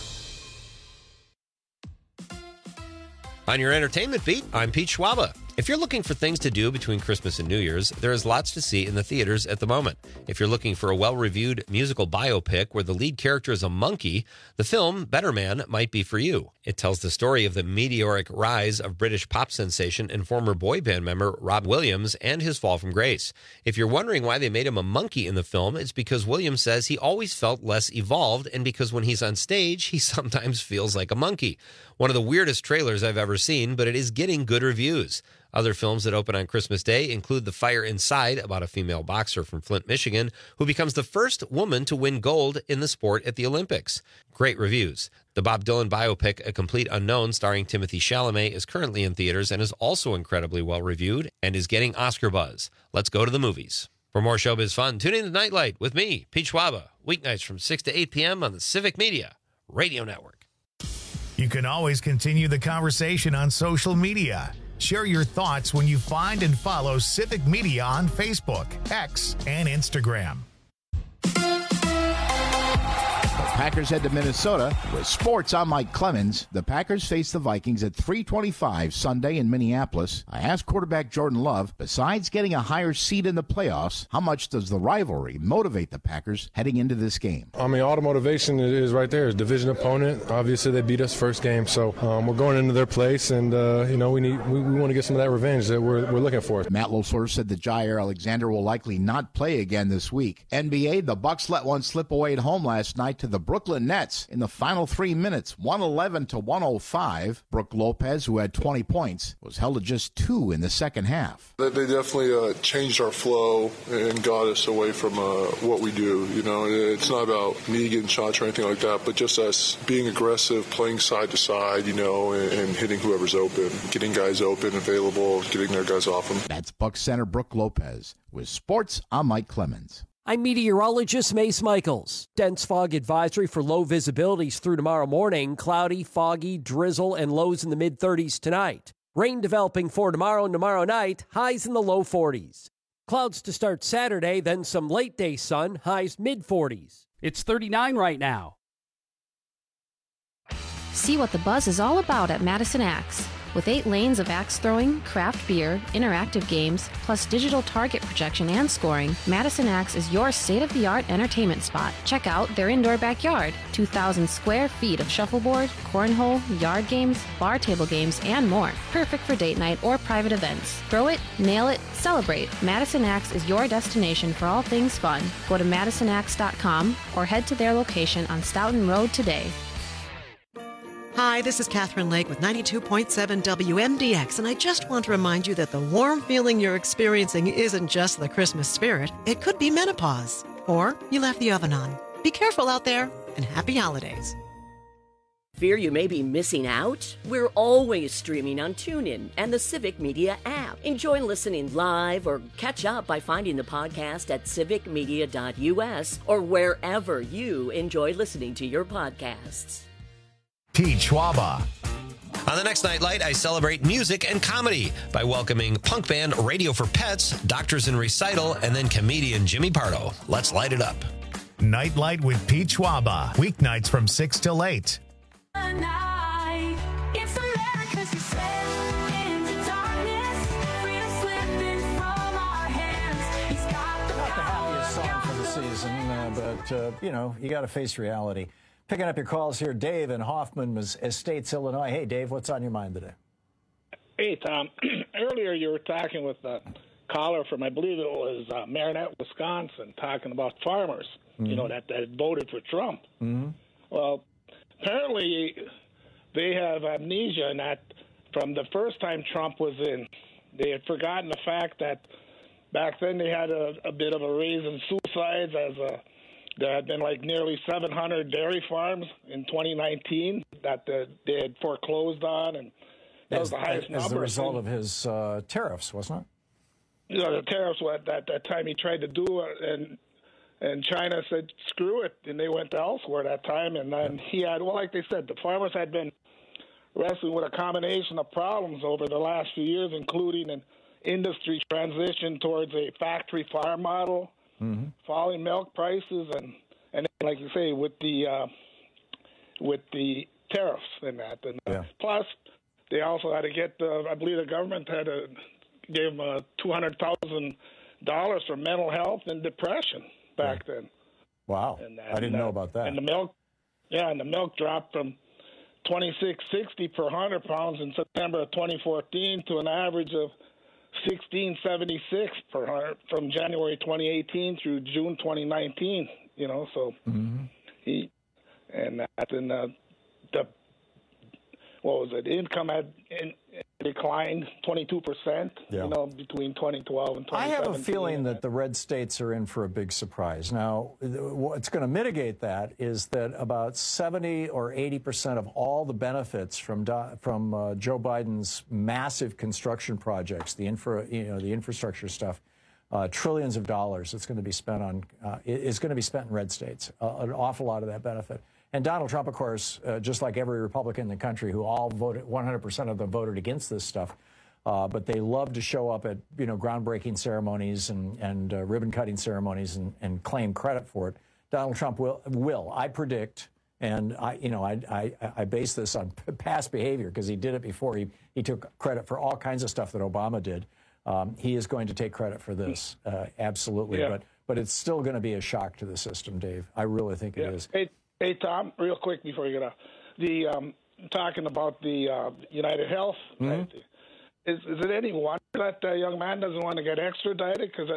On your entertainment beat, I'm Pete Schwaba. If you're looking for things to do between Christmas and New Year's, there is lots to see in the theaters at the moment. If you're looking for a well-reviewed musical biopic where the lead character is a monkey, the film Better Man might be for you. It tells the story of the meteoric rise of British pop sensation and former boy band member Rob Williams and his fall from grace. If you're wondering why they made him a monkey in the film, it's because Williams says he always felt less evolved and because when he's on stage, he sometimes feels like a monkey. One of the weirdest trailers I've ever seen, but it is getting good reviews. Other films that open on Christmas Day include The Fire Inside, about a female boxer from Flint, Michigan, who becomes the first woman to win gold in the sport at the Olympics. Great reviews. The Bob Dylan biopic, A Complete Unknown, starring Timothée Chalamet, is currently in theaters and is also incredibly well reviewed and is getting Oscar buzz. Let's go to the movies. For more showbiz fun, tune in to Nightlight with me, Pete Schwaba, weeknights from six to eight p.m. on the Civic Media Radio Network. You can always continue the conversation on social media. Share your thoughts when you find and follow Civic Media on Facebook, X, and Instagram. The Packers head to Minnesota with sports. I'm Mike Clemens. The Packers face the Vikings at three twenty-five Sunday in Minneapolis. I asked quarterback Jordan Love, besides getting a higher seed in the playoffs, how much does the rivalry motivate the Packers heading into this game? I mean, all the motivation is right there. It's a division opponent. Obviously, they beat us first game, so um, we're going into their place, and uh, you know we need we, we want to get some of that revenge that we're we're looking for. Matt LaFleur said that Jair Alexander will likely not play again this week. N B A, the Bucks let one slip away at home last night to the Brooklyn Nets in the final three minutes, one eleven to one oh five. Brook Lopez, who had twenty points, was held to just two in the second half. They definitely uh, changed our flow and got us away from uh, what we do. You know, it's not about me getting shots or anything like that, but just us being aggressive, playing side to side, you know, and, and hitting whoever's open, getting guys open, available, getting their guys off them. That's Bucks center Brook Lopez. With sports, I'm Mike Clemens. I'm meteorologist Mace Michaels. Dense fog advisory for low visibilities through tomorrow morning. Cloudy, foggy, drizzle, and lows in the mid thirties tonight. Rain developing for tomorrow and tomorrow night. Highs in the low forties. Clouds to start Saturday, then some late day sun. Highs mid forties. It's thirty-nine right now. See what the buzz is all about at Madison Axe. With eight lanes of axe throwing, craft beer, interactive games, plus digital target projection and scoring, Madison Axe is your state-of-the-art entertainment spot. Check out their indoor backyard, two thousand square feet of shuffleboard, cornhole, yard games, bar table games, and more. Perfect for date night or private events. Throw it, nail it, celebrate. Madison Axe is your destination for all things fun. Go to madison axe dot com or head to their location on Stoughton Road today. Hi, this is Catherine Lake with ninety-two point seven W M D X, and I just want to remind you that the warm feeling you're experiencing isn't just the Christmas spirit. It could be menopause, or you left the oven on. Be careful out there, and happy holidays. Fear you may be missing out? We're always streaming on TuneIn and the Civic Media app. Enjoy listening live or catch up by finding the podcast at civic media dot U S or wherever you enjoy listening to your podcasts. Pete Schwaba. On the next Nightlight, I celebrate music and comedy by welcoming punk band Radio for Pets, Doctors in Recital, and then comedian Jimmy Pardo. Let's light it up. Nightlight with Pete Schwaba. Weeknights from six till eight. Season, uh, but uh, you know, you got to face reality. Picking up your calls here, Dave in Hoffman Estates, Illinois. Hey, Dave, what's on your mind today? Hey, Tom. Earlier you were talking with a caller from, I believe it was uh, Marinette, Wisconsin, talking about farmers, mm-hmm. you know, that, that voted for Trump. Mm-hmm. Well, apparently they have amnesia in that from the first time Trump was in, they had forgotten the fact that back then they had a, a bit of a raise in suicides as a there had been like nearly seven hundred dairy farms in twenty nineteen that the, they had foreclosed on, and that as, was the highest as number. As the result of his uh, tariffs, wasn't it? You know, the tariffs at that, that time he tried to do it, and and China said, screw it, and they went elsewhere that time. And then he had, well, like they said, the farmers had been wrestling with a combination of problems over the last few years, including an industry transition towards a factory farm model, mm-hmm. falling milk prices, and, and like you say, with the uh, with the tariffs and that. And uh, yeah. plus, they also had to get, uh, I believe the government had to give them uh, two hundred thousand dollars for mental health and depression back yeah. then. Wow, and, I didn't and, know uh, about that. And the milk, yeah, and the milk dropped from twenty-six sixty per one hundred pounds in September of twenty fourteen to an average of sixteen seventy-six per hundred from January twenty eighteen through June twenty nineteen. You know, so mm-hmm. he and that and uh, the what was it? Income had in, declined twenty-two percent. Yeah. You know, between twenty twelve and twenty seventeen. I have a feeling that the red states are in for a big surprise. Now, what's going to mitigate that is that about seventy or eighty percent of all the benefits from from uh, Joe Biden's massive construction projects, the infra, you know, the infrastructure stuff, uh, trillions of dollars that's going to be spent on uh, is going to be spent in red states. Uh, an awful lot of that benefit. And Donald Trump, of course, uh, just like every Republican in the country who all voted, one hundred percent of them voted against this stuff, uh, but they love to show up at, you know, groundbreaking ceremonies and, and uh, ribbon-cutting ceremonies and, and claim credit for it. Donald Trump will, will I predict, and I, you know, I, I, I base this on past behavior because he did it before. He, he took credit for all kinds of stuff that Obama did. Um, he is going to take credit for this, uh, absolutely. Yeah. But, but it's still going to be a shock to the system, Dave. I really think yeah. it is. Hey, Hey, Tom, real quick before you get off. The um, talking about the uh, United Health, mm-hmm. right? is, is it any wonder that uh, young man doesn't want to get extradited? Because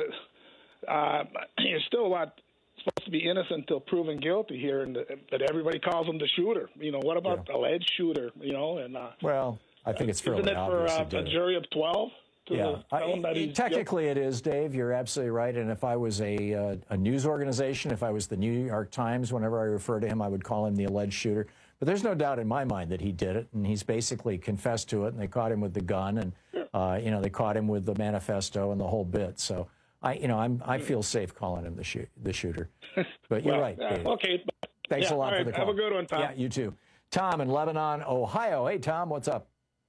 uh, you're still not supposed to be innocent until proven guilty here, and but everybody calls him the shooter. You know, what about yeah. the alleged shooter? You know, and uh, well, I think it's fairly isn't it for obvious uh, a jury of twelve? Yeah, I, technically it is, Dave. You're absolutely right. And if I was a uh, a news organization, if I was the New York Times, whenever I refer to him, I would call him the alleged shooter. But there's no doubt in my mind that he did it, and he's basically confessed to it. And they caught him with the gun, and uh, you know they caught him with the manifesto and the whole bit. So I, you know, I'm I feel safe calling him the shoot the shooter. But you're well, right, Dave. Uh, okay. Thanks yeah, a lot right. for the call. Have a good one, Tom. Yeah, you too. Tom in Lebanon, Ohio. Hey, Tom, what's up?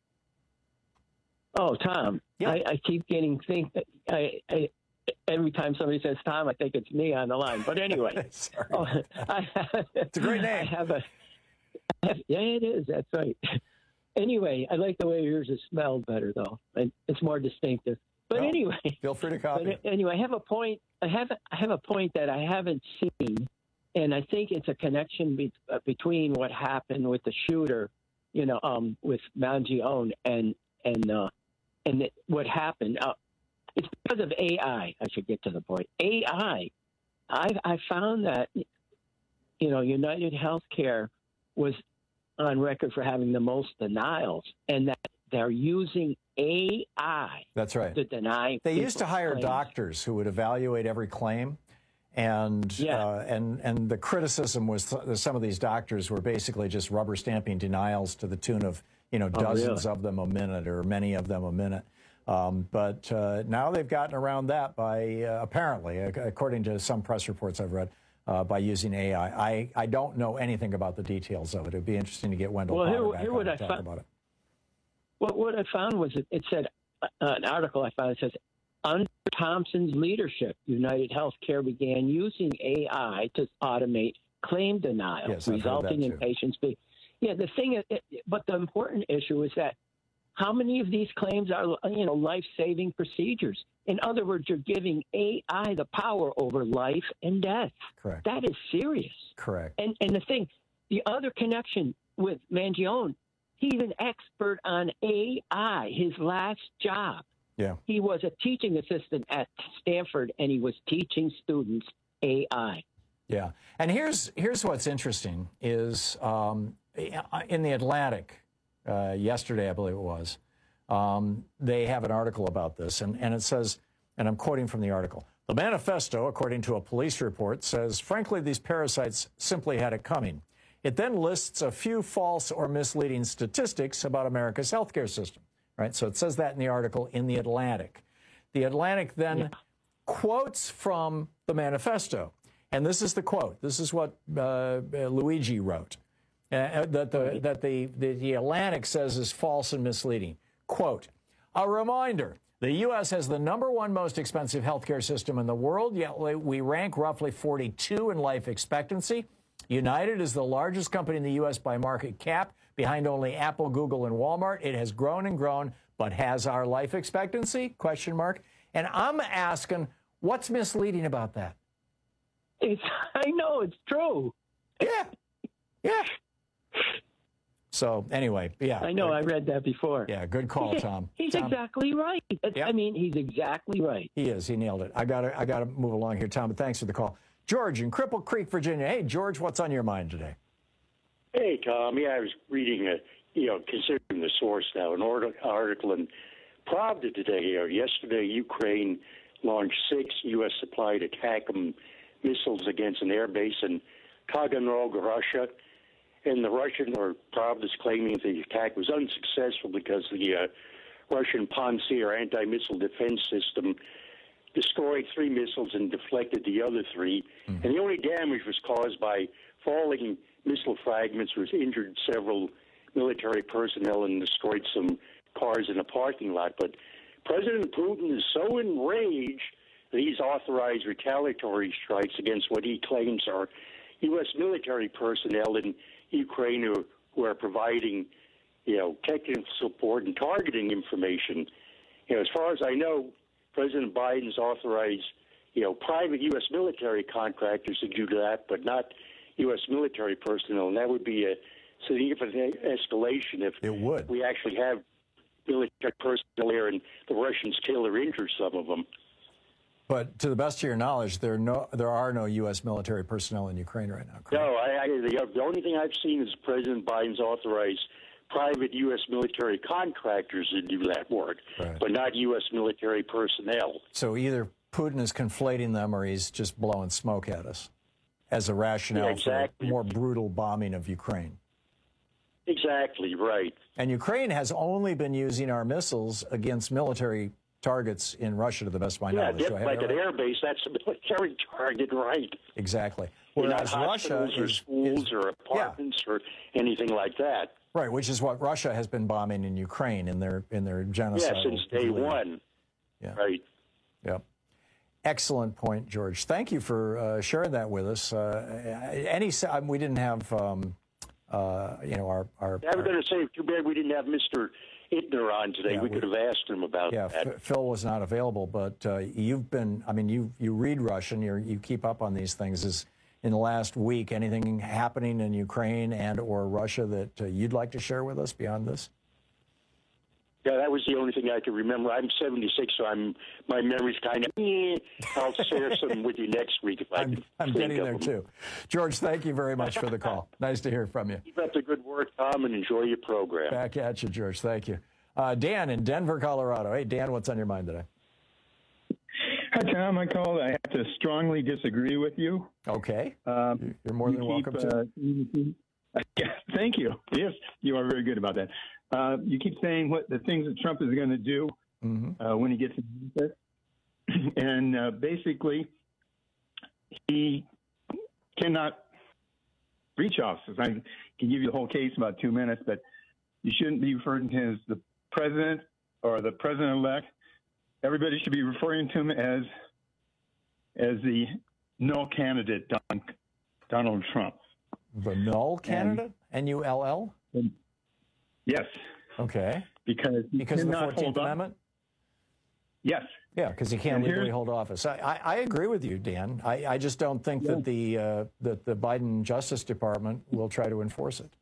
Oh, Tom. Yeah. I, I keep getting think. I, I every time somebody says Tom, I think it's me on the line. But anyway, Sorry. Oh, I, it's a great name. I have a. I have, yeah, it is. That's right. Anyway, I like the way yours is smelled better, though. It's more distinctive. But well, anyway, feel free to copy. But anyway, I have a point. I have I have a point that I haven't seen, and I think it's a connection be, uh, between what happened with the shooter, you know, um, with Mangione and and uh, and the, what happened. Uh, it's because of A I. I should get to the point. A I. I I found that, you know, United Healthcare was on record for having the most denials, and that they're using A I. That's right. To deny. They used to hire claims. doctors who would evaluate every claim, and yeah. uh, and and the criticism was th- some of these doctors were basically just rubber stamping denials to the tune of you know Oh, dozens really? of them a minute or many of them a minute. Um, but uh, now they've gotten around that by uh, apparently, according to some press reports I've read. Uh, by using A I. I, I don't know anything about the details of it. It would be interesting to get Wendell Well, Potter here, back here on what to I talk found, about it. What, what I found was it, it said, uh, an article I found, it says, under Thompson's leadership, United Healthcare began using A I to automate claim denial, Yes, I've heard resulting that in too. patients being... Yeah, the thing is, it, but the important issue is that how many of these claims are, you know, life-saving procedures? In other words, you're giving A I the power over life and death. Correct. That is serious. Correct. And and the thing, the other connection with Mangione, he's an expert on A I. His last job, Yeah. he was a teaching assistant at Stanford, and he was teaching students A I. Yeah. And here's here's what's interesting is um, in the Atlantic uh, yesterday, I believe it was, um, they have an article about this, and, and it says, and I'm quoting from the article, the manifesto, according to a police report, says, frankly, these parasites simply had it coming. It then lists a few false or misleading statistics about America's healthcare system, right? So it says that in the article in the Atlantic. The Atlantic then yeah. quotes from the manifesto. And this is the quote. This is what uh, Luigi wrote, uh, that, the, that the, the, the Atlantic says is false and misleading. Quote, a reminder, the U S has the number one most expensive healthcare system in the world, yet we rank roughly forty-two in life expectancy. United is the largest company in the U S by market cap, behind only Apple, Google, and Walmart. It has grown and grown, but has our life expectancy? Question mark. And I'm asking, what's misleading about that? It's, I know, it's true. Yeah. Yeah. So anyway, yeah. I know, I read that before. Yeah, good call, he's, Tom. He's Tom. exactly right. Yep. I mean, he's exactly right. He is. He nailed it. I got to I got to move along here, Tom, but thanks for the call. George in Cripple Creek, Virginia. Hey, George, what's on your mind today? Hey, Tom. Yeah, I was reading, a, you know, considering the source now, an article in Pravda today, or yesterday, Ukraine launched six U S supplied ATACMS missiles against an airbase in Taganrog, Russia. And the Russian, or Pravda, is claiming the attack was unsuccessful because the uh, Russian Pantsir anti-missile defense system destroyed three missiles and deflected the other three. Mm-hmm. And the only damage was caused by falling missile fragments, which injured several military personnel and destroyed some cars in a parking lot. But President Putin is so enraged that he's authorized retaliatory strikes against what he claims are U S military personnel in Ukraine who, who are providing, you know, technical support and targeting information. You know, as far as I know, President Biden's authorized, you know, private U S military contractors to do that, but not U S military personnel, and that would be a significant escalation if it would. we actually have military personnel there and the Russians kill or injure some of them. But to the best of your knowledge, there are no there are no U S military personnel in Ukraine right now, correct? No, I, I, the, the only thing I've seen is President Biden's authorized private U S military contractors to do that work, right. but not U S military personnel. So either Putin is conflating them or he's just blowing smoke at us as a rationale yeah, exactly. for more brutal bombing of Ukraine. Exactly, right. And Ukraine has only been using our missiles against military targets in Russia, to the best of my yeah, knowledge. Yeah, like an right? airbase, that's a military target, right? Exactly. Whereas Russia or is, schools is, or apartments yeah. or anything like that. Right, which is what Russia has been bombing in Ukraine in their in their genocide. Yeah, since day one. Yeah. Right. Yep. Excellent point, George. Thank you for uh, sharing that with us. Uh, any we didn't have um, uh, you know, our our. I was going to say, too bad we didn't have Mister Ittner on today. Yeah, we, we could have asked him about yeah, that. F- Phil was not available, but uh, you've been. I mean, you you read Russian. You you keep up on these things. Is in the last week anything happening in Ukraine and or Russia that uh, you'd like to share with us beyond this? Yeah, that was the only thing I could remember. I'm seventy-six, so I'm my memory's kind of. Eh. I'll share some with you next week if I I'm, can. I'm think getting of there them. too. George, thank you very much for the call. Nice to hear from you. Keep up the good work, Tom, and enjoy your program. Back at you, George. Thank you. Uh, Dan in Denver, Colorado. Hey, Dan, what's on your mind today? Hi, Tom. I called. I have to strongly disagree with you. Okay. Um, You're more than you welcome keep, to. Uh, yeah, thank you. Yes, you are very good about that. Uh, you keep saying what the things that Trump is going to do mm-hmm. uh, when he gets in office, and uh, basically, he cannot reach office. I can give you the whole case in about two minutes, but you shouldn't be referring to him as the president or the president-elect. Everybody should be referring to him as as the null candidate, Don, Donald Trump. The null candidate? N U L L? Yes. Okay. Because because of the cannot fourteenth hold up. Amendment? Yes. Yeah, because he can't And legally here's- hold office. I, I, I agree with you, Dan. I, I just don't think that the uh, that the Biden Justice Department will try to enforce it.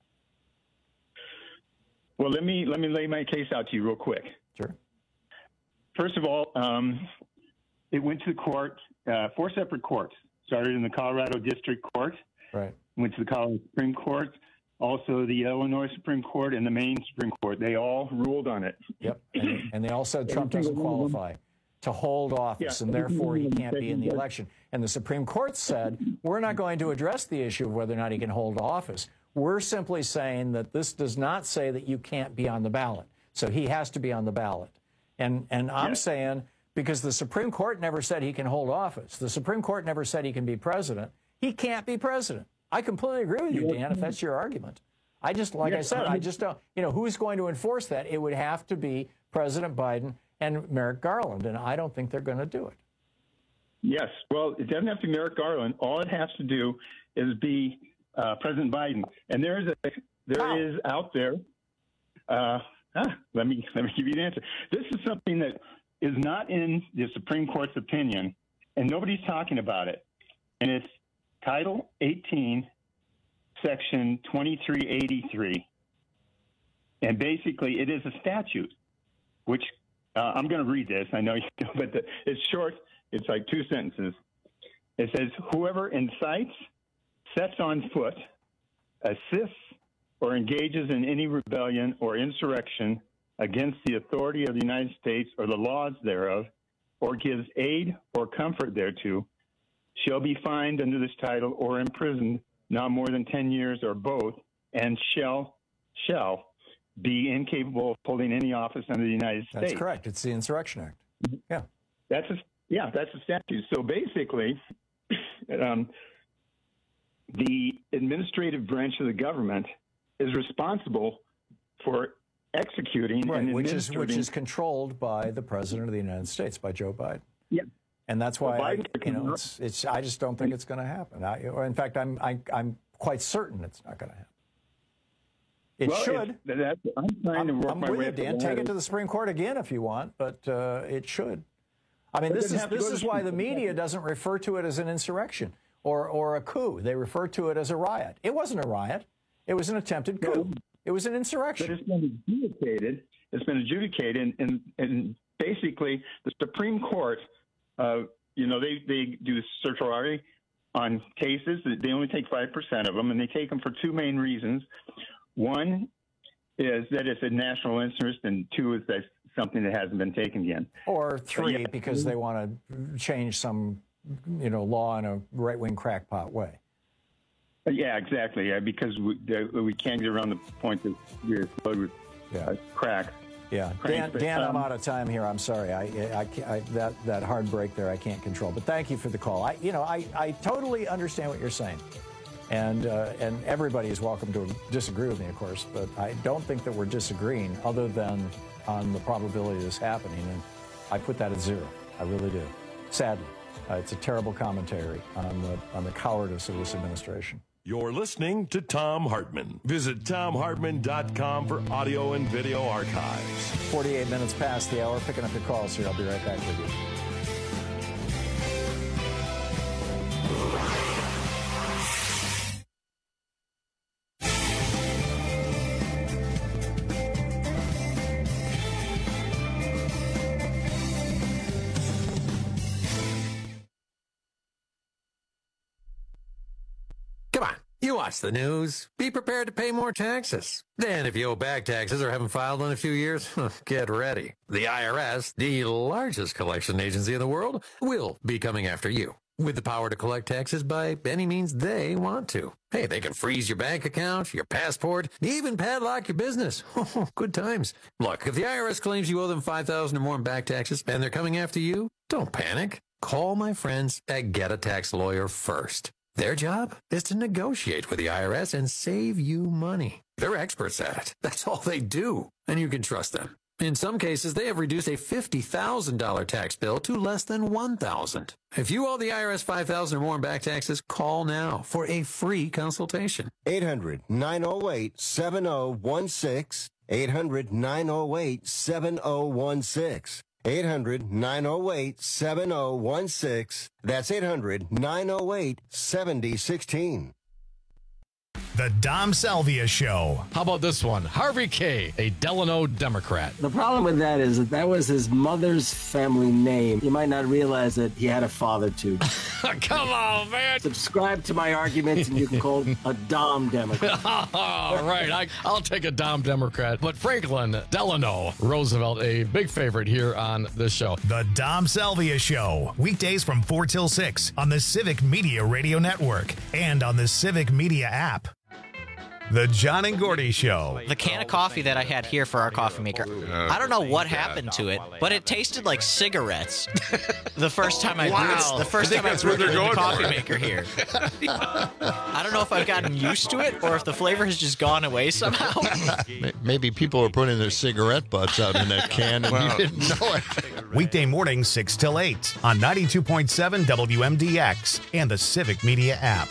Well, let me let me lay my case out to you real quick. Sure. First of all, um, it went to the court, uh, four separate courts. Started in the Colorado District Court. Right. Went to the Colorado Supreme Court, also the Illinois Supreme Court and the Maine Supreme Court. They all ruled on it. Yep. And, and they all said Trump doesn't qualify to hold office, Yeah. and therefore he can't be in the election. And the Supreme Court said, we're not going to address the issue of whether or not he can hold office. We're simply saying that this does not say that you can't be on the ballot. So he has to be on the ballot. And, and I'm Yes. saying, because the Supreme Court never said he can hold office, the Supreme Court never said he can be president, he can't be president. I completely agree with you, Dan, if that's your argument. I just, like I Yes, said, I I'm- just don't, you know, who's going to enforce that? It would have to be President Biden and Merrick Garland, and I don't think they're going to do it. Yes. Well, it doesn't have to be Merrick Garland. All it has to do is be uh, President Biden. And there is a there Wow. is out there. Uh, ah, let me let me give you the answer. This is something that is not in the Supreme Court's opinion, and nobody's talking about it. And it's Title eighteen, Section twenty-three eighty-three. And basically, it is a statute, which uh, I'm going to read this. I know you know, but the, it's short. It's like two sentences. It says, whoever incites, sets on foot, assists, or engages in any rebellion or insurrection against the authority of the United States or the laws thereof, or gives aid or comfort thereto, shall be fined under this title or imprisoned not more than ten years or both, and shall, shall be incapable of holding any office under the United States. That's correct. It's the Insurrection Act. Yeah. That's a, yeah, that's a statute. So basically, um, the administrative branch of the government is responsible for executing Right, and which is administering. which is controlled by the President of the United States, by Joe Biden. Yeah. And that's why Well, I, Biden- you know, it's, it's. I just don't think it's going to happen. I, or in fact, I'm I, I'm quite certain it's not going to happen. It Well, should. it's- that's, I'm trying to I'm, work I'm my with way you, up the Dan. Take ladder. it to the Supreme Court again if you want, but uh, it should. I mean, But it this doesn't is have to this go to is the why the Supreme Court. media doesn't refer to it as an insurrection or or a coup. They refer to it as a riot. It wasn't a riot. It was an attempted coup. It was an insurrection. But it's been adjudicated. It's been adjudicated, and, and, and basically the Supreme Court, uh, you know, they, they do certiorari on cases. They only take five percent of them, and they take them for two main reasons. One is that it's a national interest, and two is that it's something that hasn't been taken yet. Or three, yeah. because they want to change some, you know, law in a right-wing crackpot way. Yeah, exactly. Yeah, because we, the, we can't get around the point that we're loaded with uh, crack. Yeah, Cranks, Dan, but, Dan I'm um, out of time here. I'm sorry. I, I, can't- I, that that hard break there, I can't control. But thank you for the call. I, you know, I, I totally understand what you're saying, and uh, and everybody is welcome to disagree with me, of course. But I don't think that we're disagreeing, other than on the probability of this happening, and I put that at zero. I really do. Sadly, uh, it's a terrible commentary on the on the cowardice of this administration. You're listening to Thom Hartmann. Visit Thom Hartmann dot com for audio and video archives. forty-eight minutes past the hour. Picking up your calls here. I'll be right back with you. You watch the news. Be prepared to pay more taxes. Then if you owe back taxes or haven't filed in a few years, get ready. The I R S, the largest collection agency in the world, will be coming after you with the power to collect taxes by any means they want to. Hey, they can freeze your bank account, your passport, even padlock your business. Good times. Look, if the I R S claims you owe them five thousand dollars or more in back taxes and they're coming after you, don't panic. Call my friends at Get a Tax Lawyer first. Their job is to negotiate with the I R S and save you money. They're experts at it. That's all they do, and you can trust them. In some cases, they have reduced a fifty thousand dollars tax bill to less than one thousand dollars. If you owe the I R S five thousand dollars or more in back taxes, call now for a free consultation. eight hundred, nine oh eight, seven oh one six. eight hundred, nine oh eight, seven oh one six. eight hundred, nine oh eight, seven oh one six. That's eight hundred, nine oh eight, seven oh one six. The Dom Salvia Show. How about this one? Harvey K., a Delano Democrat. The problem with that is that that was his mother's family name. You might not realize that he had a father, too. Come on, man. Subscribe to my arguments, and you can call him a Dom Democrat. All right, I, I'll take a Dom Democrat. But Franklin Delano Roosevelt, a big favorite here on this show. The Dom Salvia Show. Weekdays from four till six on the Civic Media Radio Network and on the Civic Media app. The John and Gordy Show. The can of coffee that I had here for our coffee maker, I don't know what happened to it, but it tasted like cigarettes. The first time I wow. brewed, the first time I brewed it in the coffee maker here. I don't know if I've gotten used to it or if the flavor has just gone away somehow. Maybe people are putting their cigarette butts out in that can and wow. you didn't know it. Weekday mornings six till eight on ninety-two point seven W M D X and the Civic Media app.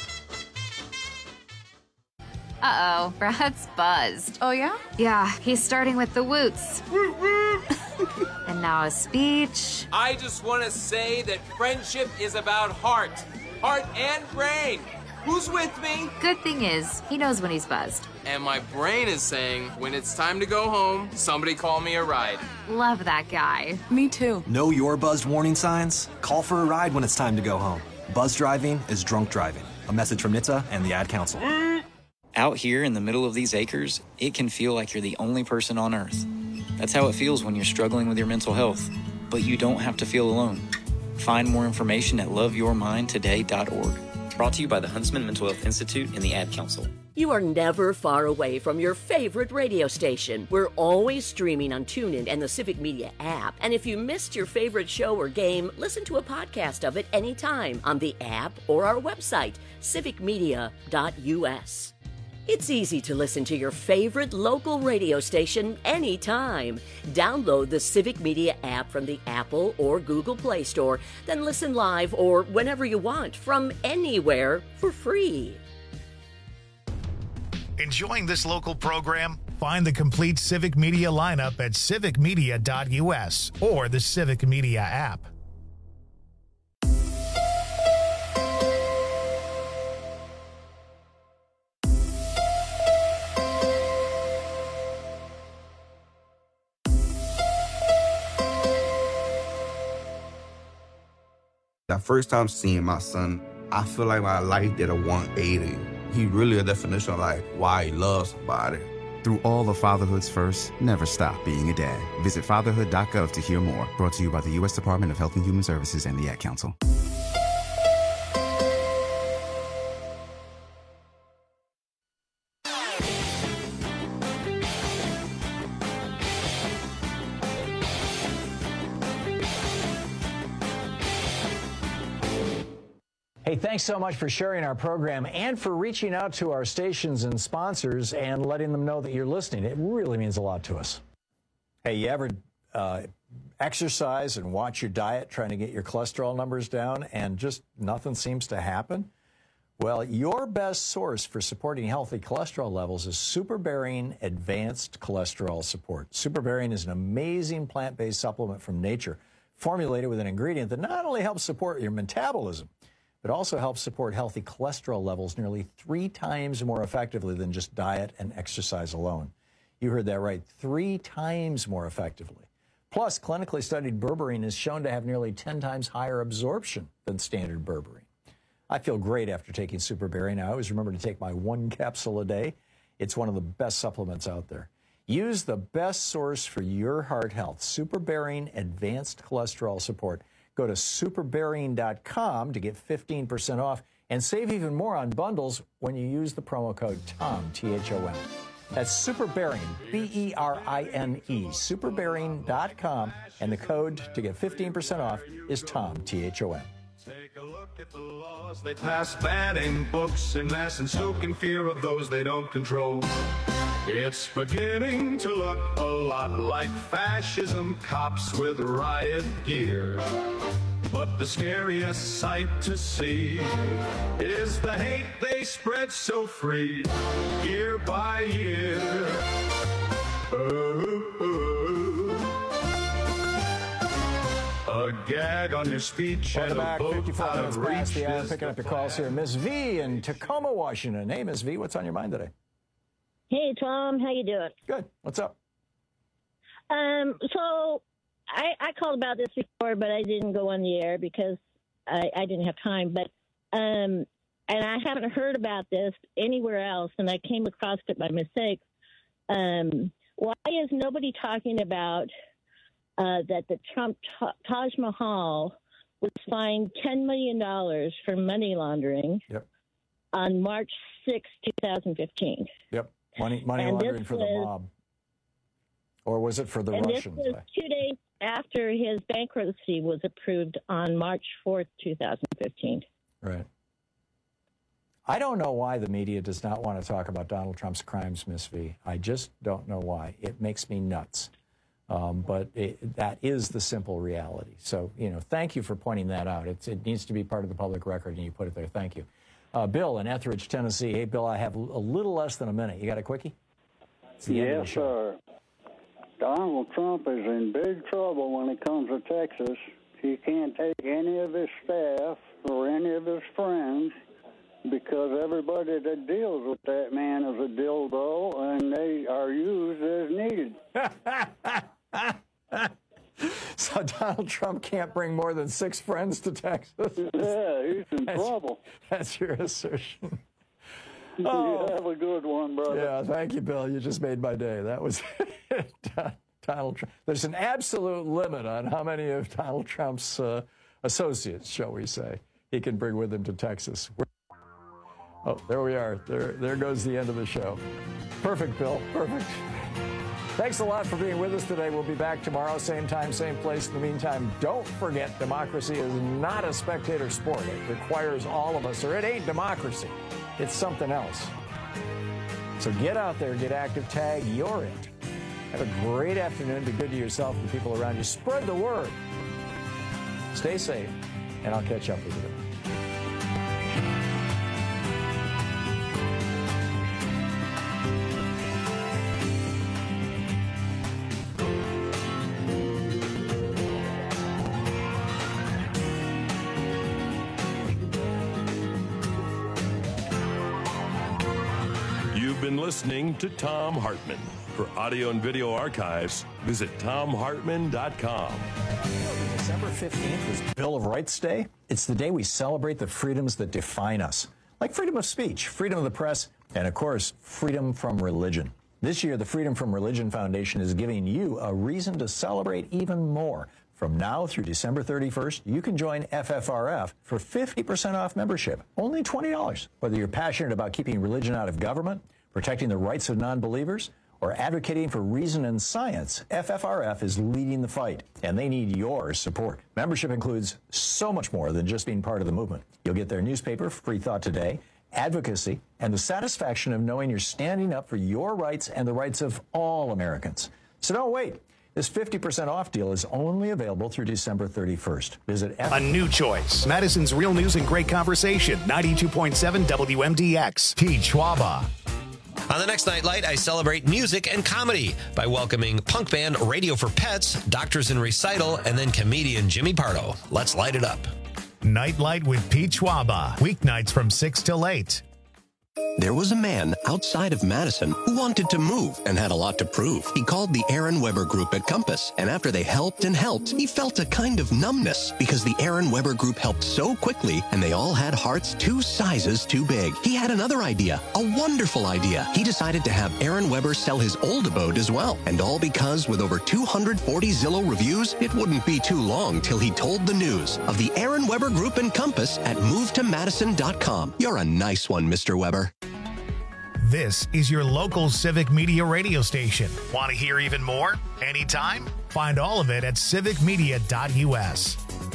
Uh-oh, Brad's buzzed. Oh, yeah? Yeah, he's starting with the woots. And now a speech. I just want to say that friendship is about heart. Heart and brain. Who's with me? Good thing is, he knows when he's buzzed. And my brain is saying, when it's time to go home, somebody call me a ride. Love that guy. Me too. Know your buzzed warning signs? Call for a ride when it's time to go home. Buzz driving is drunk driving. A message from N H T S A and the Ad Council. Out here in the middle of these acres, it can feel like you're the only person on Earth. That's how it feels when you're struggling with your mental health. But you don't have to feel alone. Find more information at love your mind today dot org. Brought to you by the Huntsman Mental Health Institute and the Ad Council. You are never far away from your favorite radio station. We're always streaming on TuneIn and the Civic Media app. And if you missed your favorite show or game, listen to a podcast of it anytime on the app or our website, civic media dot U S. It's easy to listen to your favorite local radio station anytime. Download the Civic Media app from the Apple or Google Play Store, then listen live or whenever you want from anywhere for free. Enjoying this local program? Find the complete Civic Media lineup at civic media dot U S or the Civic Media app. The first time seeing my son, I feel like my life did a one eighty. He really a definition of like why he loves somebody. Through all of fatherhood's first, never stop being a dad. Visit fatherhood dot gov to hear more. Brought to you by the U S Department of Health and Human Services and the Ad Council. Hey, thanks so much for sharing our program and for reaching out to our stations and sponsors and letting them know that you're listening. It really means a lot to us. Hey, you ever uh, exercise and watch your diet trying to get your cholesterol numbers down and just nothing seems to happen? Well, your best source for supporting healthy cholesterol levels is SuperBarian Advanced Cholesterol Support. SuperBarian is an amazing plant-based supplement from nature, formulated with an ingredient that not only helps support your metabolism, but also helps support healthy cholesterol levels nearly three times more effectively than just diet and exercise alone. You heard that right, three times more effectively. Plus, clinically studied berberine is shown to have nearly ten times higher absorption than standard berberine. I feel great after taking SuperBarian. I always remember to take my one capsule a day. It's one of the best supplements out there. Use the best source for your heart health, SuperBarian Advanced Cholesterol Support. Go to superbarian dot com to get fifteen percent off and save even more on bundles when you use the promo code TOM, T H O M. That's SuperBarian, B E R I N E, superbarian dot com, and the code to get fifteen percent off is TOM, T H O M. Take a look at the laws they pass, banning books and lessons, stoking fear of those they don't control. It's beginning to look a lot like fascism, cops with riot gear. But the scariest sight to see is the hate they spread so free, year by year. Oh, oh. A gag on your speech Welcome and a back, vote fifty-four out minutes of past reach. the hour. Picking up your calls here. Miss V in Tacoma, Washington. Hey, Miss V, what's on your mind today? Hey, Tom, how you doing? Good. What's up? Um, so I, I called about this before, but I didn't go on the air because I, I didn't have time. But um, and I haven't heard about this anywhere else, and I came across it by mistake. Um, why is nobody talking about uh, that the Trump Taj Mahal was fined ten million dollars for money laundering yep. on March sixth, twenty fifteen? Yep. Money, money And laundering this for the was- mob. Or was it for the and Russians? this was two days after his bankruptcy was approved on March fourth, twenty fifteen. Right. I don't know why the media does not want to talk about Donald Trump's crimes, Miss V. I just don't know why. It makes me nuts. Um, but it, that is the simple reality. So, you know, thank you for pointing that out. It's, it needs to be part of the public record, and you put it there. Thank you. Uh, Bill in Etheridge, Tennessee. Hey, Bill, I have a little less than a minute. You got a quickie? It's the end of the Yes, show. sir. Donald Trump is in big trouble when it comes to Texas. He can't take any of his staff or any of his friends because everybody that deals with that man is a dildo, and they are used as needed. So Donald Trump can't bring more than six friends to Texas? Yeah, he's in that's, trouble. That's your assertion. You have a good one, brother. Yeah, thank you, Bill. You just made my day. That was Donald Trump. There's an absolute limit on how many of Donald Trump's uh, associates, shall we say, he can bring with him to Texas. We're oh, there we are. There, there goes the end of the show. Perfect, Bill. Perfect. Thanks a lot for being with us today. We'll be back tomorrow, same time, same place. In the meantime, don't forget democracy is not a spectator sport. It requires all of us, or it ain't democracy. It's something else. So get out there, get active, tag, you're it. Have a great afternoon. Be good to yourself and the people around you. Spread the word. Stay safe, and I'll catch up with you. You've been listening to Tom Hartman. For audio and video archives, visit tom hartman dot com. December fifteenth is Bill of Rights Day. It's the day we celebrate the freedoms that define us, like freedom of speech, freedom of the press, and, of course, freedom from religion. This year, the Freedom from Religion Foundation is giving you a reason to celebrate even more. From now through December thirty-first, you can join F F R F for fifty percent off membership, only twenty dollars. Whether you're passionate about keeping religion out of government, protecting the rights of non-believers, or advocating for reason and science, F F R F is leading the fight, and they need your support. Membership includes so much more than just being part of the movement. You'll get their newspaper, Free Thought Today, advocacy, and the satisfaction of knowing you're standing up for your rights and the rights of all Americans. So don't wait. This fifty percent off deal is only available through December thirty-first. Visit F- A new choice. Madison's Real News and Great Conversation. ninety-two point seven W M D X. Pete Schwaba. On the next Nightlight, I celebrate music and comedy by welcoming punk band Radio for Pets, Doctors in Recital, and then comedian Jimmy Pardo. Let's light it up. Nightlight with Pete Schwaba. Weeknights from six till eight. There was a man outside of Madison who wanted to move and had a lot to prove. He called the Aaron Weber Group at Compass, and after they helped and helped, he felt a kind of numbness because the Aaron Weber Group helped so quickly, and they all had hearts two sizes too big. He had another idea, a wonderful idea. He decided to have Aaron Weber sell his old abode as well, and all because with over two hundred forty Zillow reviews, it wouldn't be too long till he told the news of the Aaron Weber Group and Compass at move to madison dot com. You're a nice one, Mister Weber. This is your local Civic Media radio station. Want to hear even more? Anytime? Find all of it at civic media dot U S.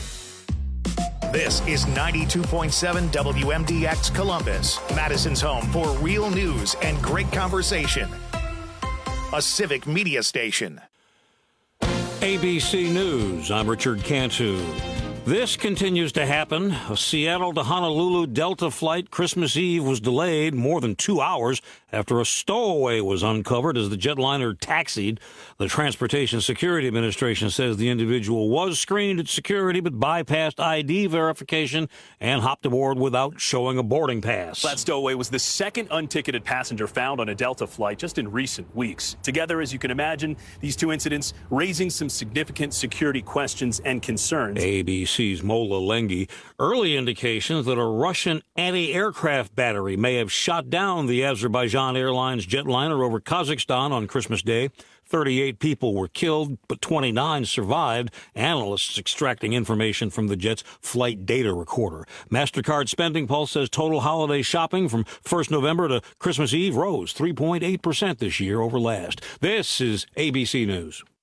This is ninety-two point seven W M D X Columbus, Madison's home for real news and great conversation. A Civic Media station. A B C News, I'm Richard Cantu. This continues to happen. A Seattle to Honolulu Delta flight Christmas Eve was delayed more than two hours after a stowaway was uncovered as the jetliner taxied. The Transportation Security Administration says the individual was screened at security but bypassed I D verification and hopped aboard without showing a boarding pass. That stowaway was the second unticketed passenger found on a Delta flight just in recent weeks. Together, as you can imagine, these two incidents raising some significant security questions and concerns. A B C's Mola Lengi. Early indications that a Russian anti-aircraft battery may have shot down the Azerbaijan Airlines jetliner over Kazakhstan on Christmas Day. thirty-eight people were killed, but twenty-nine survived. Analysts extracting information from the jet's flight data recorder. MasterCard Spending Pulse says total holiday shopping from first November to Christmas Eve rose three point eight percent this year over last. This is A B C News.